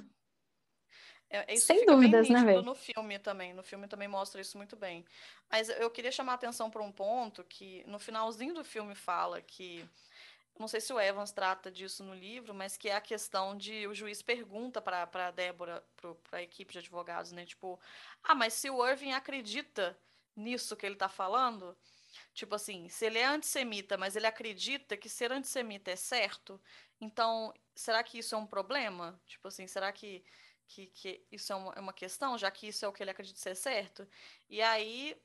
É, isso Sem fica bem dúvidas, né, nítido velho? no filme também. No filme também mostra isso muito bem. Mas eu queria chamar a atenção para um ponto que no finalzinho do filme fala que, não sei se o Evans trata disso no livro, mas que é a questão de o juiz pergunta para para Débora, para a equipe de advogados, né? Tipo, ah, mas se o Irving acredita nisso que ele está falando, tipo assim, se ele é antissemita, mas ele acredita que ser antissemita é certo, então será que isso é um problema? Tipo assim, será que que, que isso é uma, é uma questão, já que isso é o que ele acredita ser certo? E aí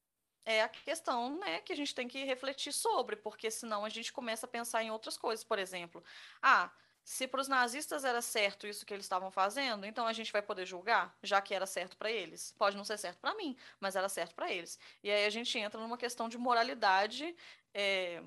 é a questão, né, que a gente tem que refletir sobre, porque senão a gente começa a pensar em outras coisas. Por exemplo, ah, se para os nazistas era certo isso que eles estavam fazendo, então a gente vai poder julgar, já que era certo para eles. Pode não ser certo para mim, mas era certo para eles. E aí a gente entra numa questão de moralidade é,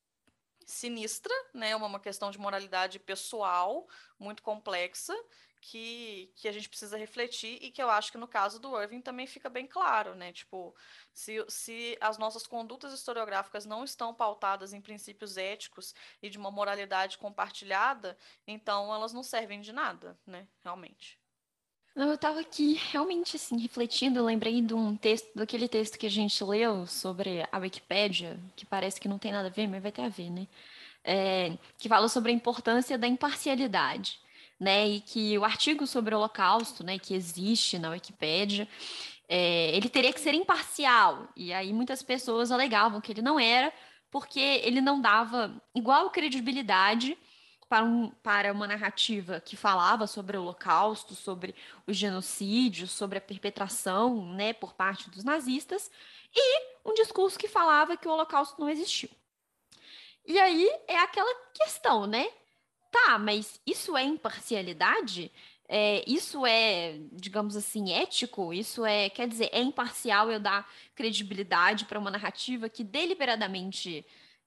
sinistra, né, uma, uma questão de moralidade pessoal muito complexa, que, que a gente precisa refletir e que eu acho que no caso do Irving também fica bem claro, né? Tipo, se, se as nossas condutas historiográficas não estão pautadas em princípios éticos e de uma moralidade compartilhada, então elas não servem de nada, né? Realmente. Eu estava aqui realmente assim refletindo, eu lembrei de um texto, daquele texto que a gente leu sobre a Wikipédia, que parece que não tem nada a ver, mas vai ter a ver, né? É, que fala sobre a importância da imparcialidade, né? E que o artigo sobre o Holocausto, né, que existe na Wikipédia, é, ele teria que ser imparcial. E aí muitas pessoas alegavam que ele não era, porque ele não dava igual credibilidade para, um, para uma narrativa que falava sobre o Holocausto, sobre o genocídio, sobre a perpetração, né, por parte dos nazistas, e um discurso que falava que o Holocausto não existiu. E aí é aquela questão, né? Tá, mas isso é imparcialidade? É, isso é, digamos assim, ético? Isso é, quer dizer, é imparcial eu dar credibilidade para uma narrativa que deliberadamente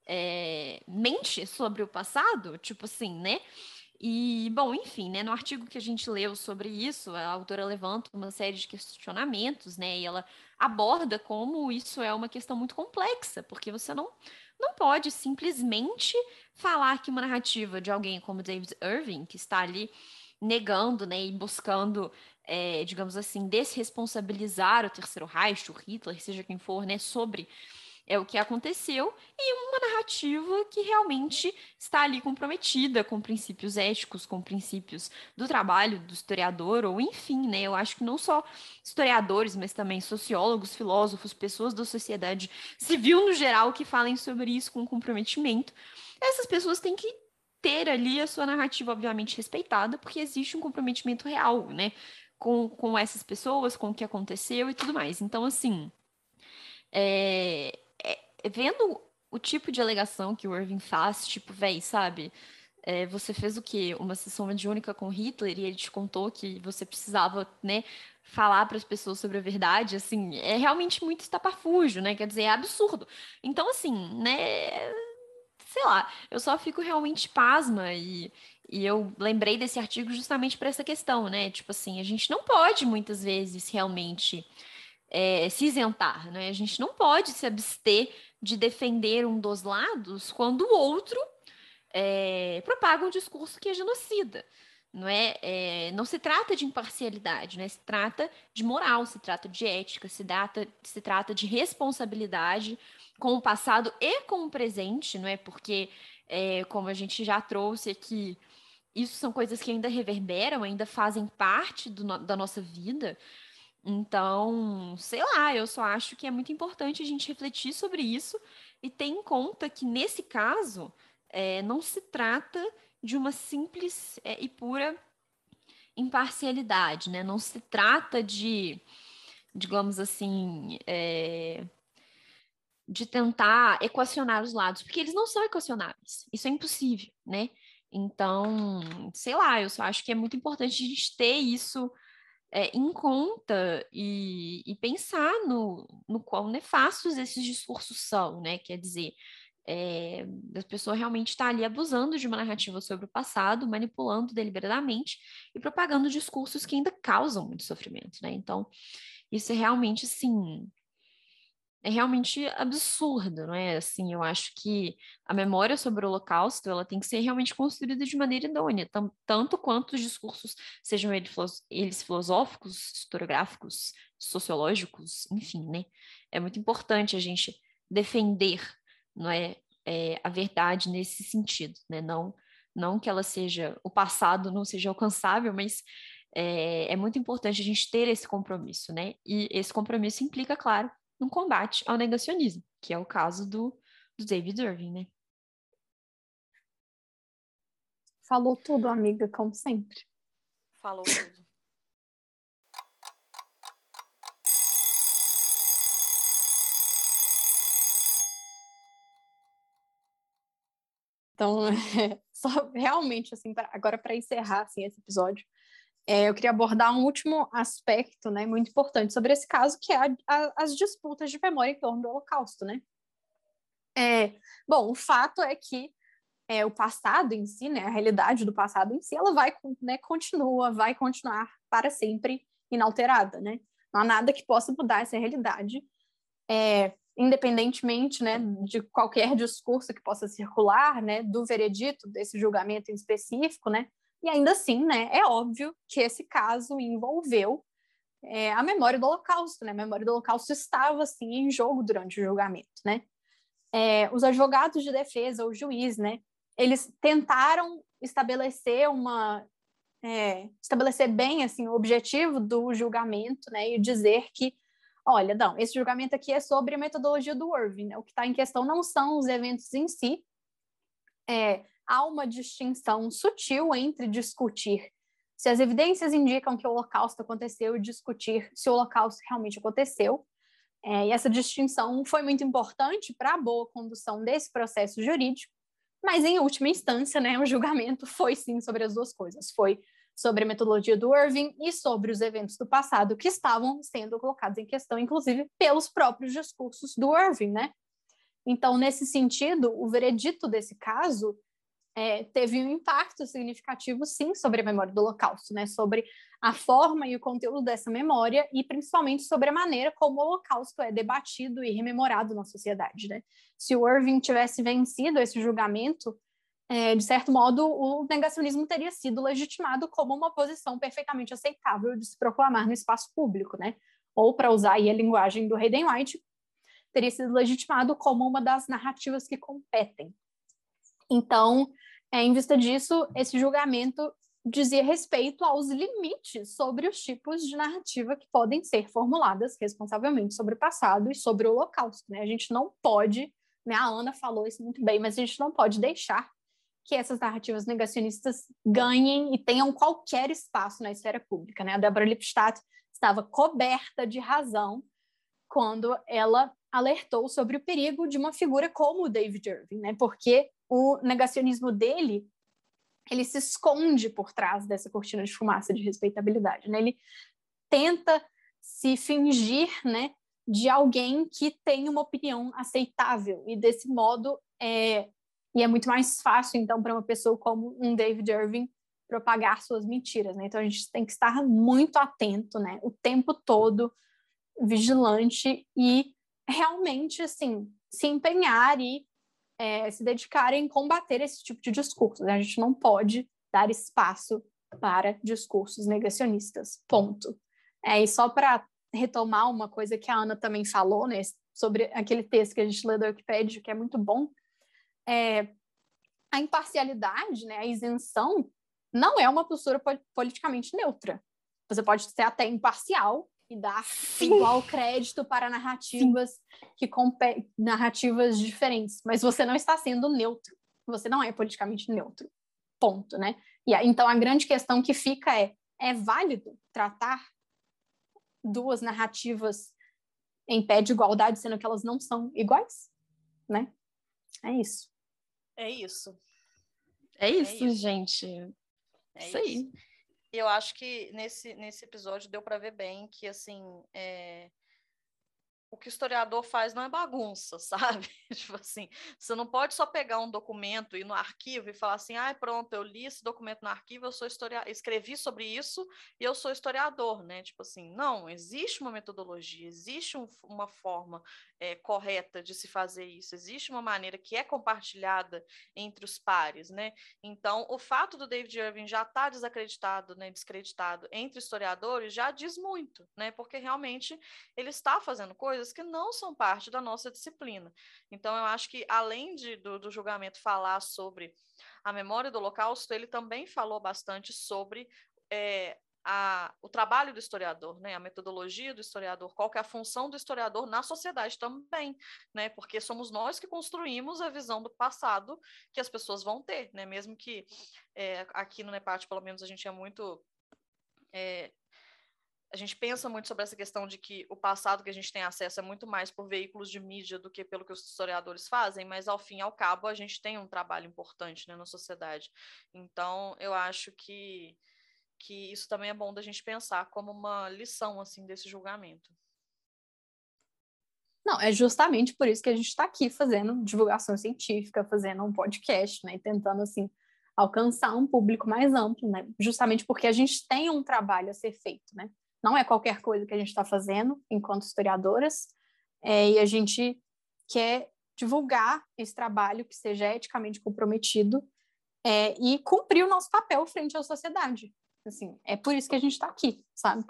é, mente sobre o passado? Tipo assim, né? E, bom, enfim, né, no artigo que a gente leu sobre isso, a autora levanta uma série de questionamentos, né, e ela aborda como isso é uma questão muito complexa, porque você não, não pode simplesmente falar que uma narrativa de alguém como David Irving, que está ali negando, né, e buscando, é, digamos assim, desresponsabilizar o Terceiro Reich, o Hitler, seja quem for, né, sobre é o que aconteceu, e uma narrativa que realmente está ali comprometida com princípios éticos, com princípios do trabalho do historiador, ou enfim, né? Eu acho que não só historiadores, mas também sociólogos, filósofos, pessoas da sociedade civil no geral que falem sobre isso com comprometimento, essas pessoas têm que ter ali a sua narrativa, obviamente, respeitada, porque existe um comprometimento real, né? Com, com essas pessoas, com o que aconteceu e tudo mais. Então, assim, é, é, vendo o tipo de alegação que o Irving faz, tipo, véi, sabe? É, você fez o quê? Uma sessão mediúnica com Hitler e ele te contou que você precisava, né, falar para as pessoas sobre a verdade, assim, é realmente muito estapafúrdio, né? Quer dizer, é absurdo. Então, assim, né, sei lá, eu só fico realmente pasma e, e eu lembrei desse artigo justamente para essa questão, né? Tipo assim, a gente não pode muitas vezes realmente é, se isentar, né? A gente não pode se abster de defender um dos lados quando o outro é, propaga um discurso que é genocida. Não é, é, não se trata de imparcialidade, né? Se trata de moral, se trata de ética, se trata, se trata de responsabilidade com o passado e com o presente, não é? Porque, é, como a gente já trouxe aqui, isso são coisas que ainda reverberam, ainda fazem parte do no- da nossa vida. Então, sei lá, eu só acho que é muito importante a gente refletir sobre isso e ter em conta que, nesse caso, é, não se trata de uma simples é, e pura imparcialidade, né? Não se trata de, digamos assim, é, de tentar equacionar os lados, porque eles não são equacionáveis. Isso é impossível, né? Então, sei lá, eu só acho que é muito importante a gente ter isso é, em conta e, e pensar no, no quão nefastos esses discursos são, né? Quer dizer, é, a pessoa realmente está ali abusando de uma narrativa sobre o passado, manipulando deliberadamente e propagando discursos que ainda causam muito sofrimento, né? Então, isso é realmente, assim, é realmente absurdo, não é? Assim, eu acho que a memória sobre o Holocausto, ela tem que ser realmente construída de maneira idônea, tam, tanto quanto os discursos, sejam eles, eles filosóficos, historiográficos, sociológicos, enfim, né? É muito importante a gente defender, não é, é, a verdade nesse sentido, né? Não, não que ela seja, o passado não seja alcançável, mas é, é muito importante a gente ter esse compromisso, né? E esse compromisso implica, claro, num combate ao negacionismo, que é o caso do, do David Irving, né? Falou tudo, amiga, como sempre. Falou tudo. Então, é, só realmente, assim, pra, agora para encerrar assim, esse episódio, é, eu queria abordar um último aspecto, né, muito importante sobre esse caso, que é a, a, as disputas de memória em torno do Holocausto, né? É, bom, o fato é que é, o passado em si, né, a realidade do passado em si, ela vai, né, continua, vai continuar para sempre inalterada, né? Não há nada que possa mudar essa realidade, é, independentemente, né, de qualquer discurso que possa circular, né, do veredito desse julgamento em específico, né? E ainda assim, né, é óbvio que esse caso envolveu é, a memória do Holocausto, né? A memória do Holocausto estava assim em jogo durante o julgamento, né? É, os advogados de defesa, o juiz, né? Eles tentaram estabelecer uma é, estabelecer bem assim o objetivo do julgamento, né? E dizer que, olha, não, esse julgamento aqui é sobre a metodologia do Irving, né? O que está em questão não são os eventos em si. É, há uma distinção sutil entre discutir se as evidências indicam que o Holocausto aconteceu e discutir se o Holocausto realmente aconteceu. É, e essa distinção foi muito importante para a boa condução desse processo jurídico, mas, em última instância, né, o julgamento foi, sim, sobre as duas coisas. Foi sobre a metodologia do Irving e sobre os eventos do passado que estavam sendo colocados em questão, inclusive, pelos próprios discursos do Irving, né? Então, nesse sentido, o veredito desse caso é, teve um impacto significativo, sim, sobre a memória do Holocausto, né? Sobre a forma e o conteúdo dessa memória e, principalmente, sobre a maneira como o Holocausto é debatido e rememorado na sociedade, né? Se o Irving tivesse vencido esse julgamento, é, de certo modo, o negacionismo teria sido legitimado como uma posição perfeitamente aceitável de se proclamar no espaço público, né? Ou, para usar aí a linguagem do Hayden White, teria sido legitimado como uma das narrativas que competem. Então, é, em vista disso, esse julgamento dizia respeito aos limites sobre os tipos de narrativa que podem ser formuladas responsavelmente sobre o passado e sobre o Holocausto, né? A gente não pode, né, a Ana falou isso muito bem, mas a gente não pode deixar que essas narrativas negacionistas ganhem e tenham qualquer espaço na esfera pública, né? A Deborah Lipstadt estava coberta de razão quando ela alertou sobre o perigo de uma figura como o David Irving, né? Porque o negacionismo dele, ele se esconde por trás dessa cortina de fumaça de respeitabilidade, né? Ele tenta se fingir, né, de alguém que tem uma opinião aceitável, e desse modo é, e é muito mais fácil, então, para uma pessoa como um David Irving propagar suas mentiras, né? Então a gente tem que estar muito atento, né, o tempo todo, vigilante e realmente, assim, se empenhar e é, se dedicar em combater esse tipo de discurso, né? A gente não pode dar espaço para discursos negacionistas, ponto. É, e só para retomar uma coisa que a Ana também falou, né, sobre aquele texto que a gente lê da Wikipedia, que é muito bom, é, a imparcialidade, né, a isenção, não é uma postura pol- politicamente neutra. Você pode ser até imparcial e dar Sim. igual crédito para narrativas Sim. que competem, narrativas diferentes, mas você não está sendo neutro. Você não é politicamente neutro. Ponto, né? E a, então a grande questão que fica é: é válido tratar duas narrativas em pé de igualdade, sendo que elas não são iguais, né? É isso. É isso. É isso, é isso. gente. É isso aí. Eu acho que nesse, nesse episódio deu para ver bem que, assim, é... o que o historiador faz não é bagunça, sabe? Tipo assim, você não pode só pegar um documento e ir no arquivo e falar assim, ah, pronto, eu li esse documento no arquivo, eu sou historiador, escrevi sobre isso e eu sou historiador, né? Tipo assim, não, existe uma metodologia, existe um, uma forma é, correta de se fazer isso, existe uma maneira que é compartilhada entre os pares, né? Então, o fato do David Irving já estar desacreditado, né, descreditado entre historiadores já diz muito, né? Porque realmente ele está fazendo coisas que não são parte da nossa disciplina. Então, eu acho que, além de, do, do julgamento falar sobre a memória do Holocausto, ele também falou bastante sobre é, a, o trabalho do historiador, né? A metodologia do historiador, qual que é a função do historiador na sociedade também, né? Porque somos nós que construímos a visão do passado que as pessoas vão ter, né? Mesmo que é, aqui no NEPAT, pelo menos, a gente é muito... É, a gente pensa muito sobre essa questão de que o passado que a gente tem acesso é muito mais por veículos de mídia do que pelo que os historiadores fazem, mas ao fim e ao cabo a gente tem um trabalho importante, né, na sociedade. Então eu acho que, que isso também é bom da gente pensar como uma lição assim desse julgamento. Não, é justamente por isso que a gente está aqui fazendo divulgação científica, fazendo um podcast, né, e tentando assim alcançar um público mais amplo, né, justamente porque a gente tem um trabalho a ser feito, né. Não é qualquer coisa que a gente está fazendo enquanto historiadoras, é, e a gente quer divulgar esse trabalho que seja eticamente comprometido é, e cumprir o nosso papel frente à sociedade. Assim, é por isso que a gente está aqui, sabe?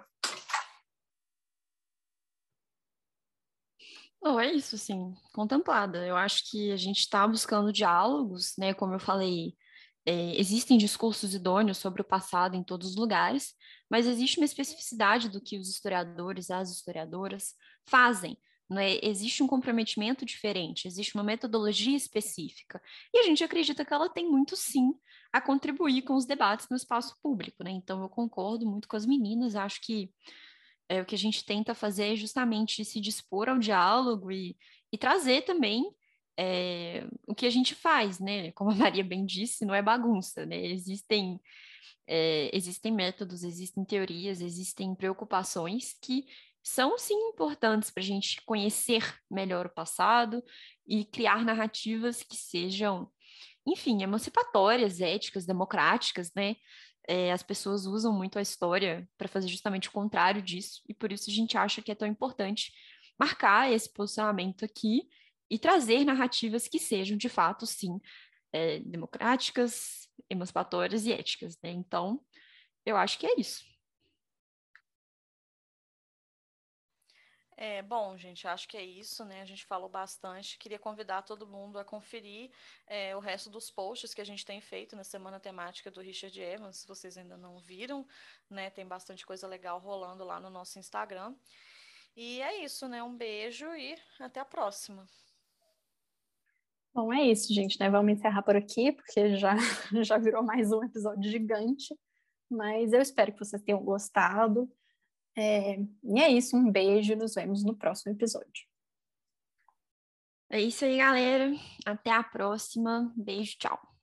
Oh, é isso, sim, contemplada. Eu acho que a gente está buscando diálogos, né? Como eu falei, é, existem discursos idôneos sobre o passado em todos os lugares, mas existe uma especificidade do que os historiadores, as historiadoras fazem. Né? Existe um comprometimento diferente, existe uma metodologia específica, e a gente acredita que ela tem muito, sim, a contribuir com os debates no espaço público. Né? Então, eu concordo muito com as meninas, acho que é, o que a gente tenta fazer é justamente se dispor ao diálogo e, e trazer também é, o que a gente faz, né? Como a Maria bem disse, não é bagunça, né? Existem, é, existem métodos, existem teorias, existem preocupações que são, sim, importantes para a gente conhecer melhor o passado e criar narrativas que sejam, enfim, emancipatórias, éticas, democráticas, né? É, as pessoas usam muito a história para fazer justamente o contrário disso, e por isso a gente acha que é tão importante marcar esse posicionamento aqui e trazer narrativas que sejam, de fato, sim, é, democráticas, emancipatórias e éticas, né? Então, eu acho que é isso. É, bom, gente, acho que é isso, né? A gente falou bastante. Queria convidar todo mundo a conferir é, o resto dos posts que a gente tem feito na semana temática do Richard Evans, se vocês ainda não viram, né? Tem bastante coisa legal rolando lá no nosso Instagram. E é isso, né? Um beijo e até a próxima. Bom, é isso, gente, né? Vamos encerrar por aqui, porque já, já virou mais um episódio gigante. Mas eu espero que vocês tenham gostado. É, e é isso, um beijo, nos vemos no próximo episódio. É isso aí, galera. Até a próxima. Beijo, tchau.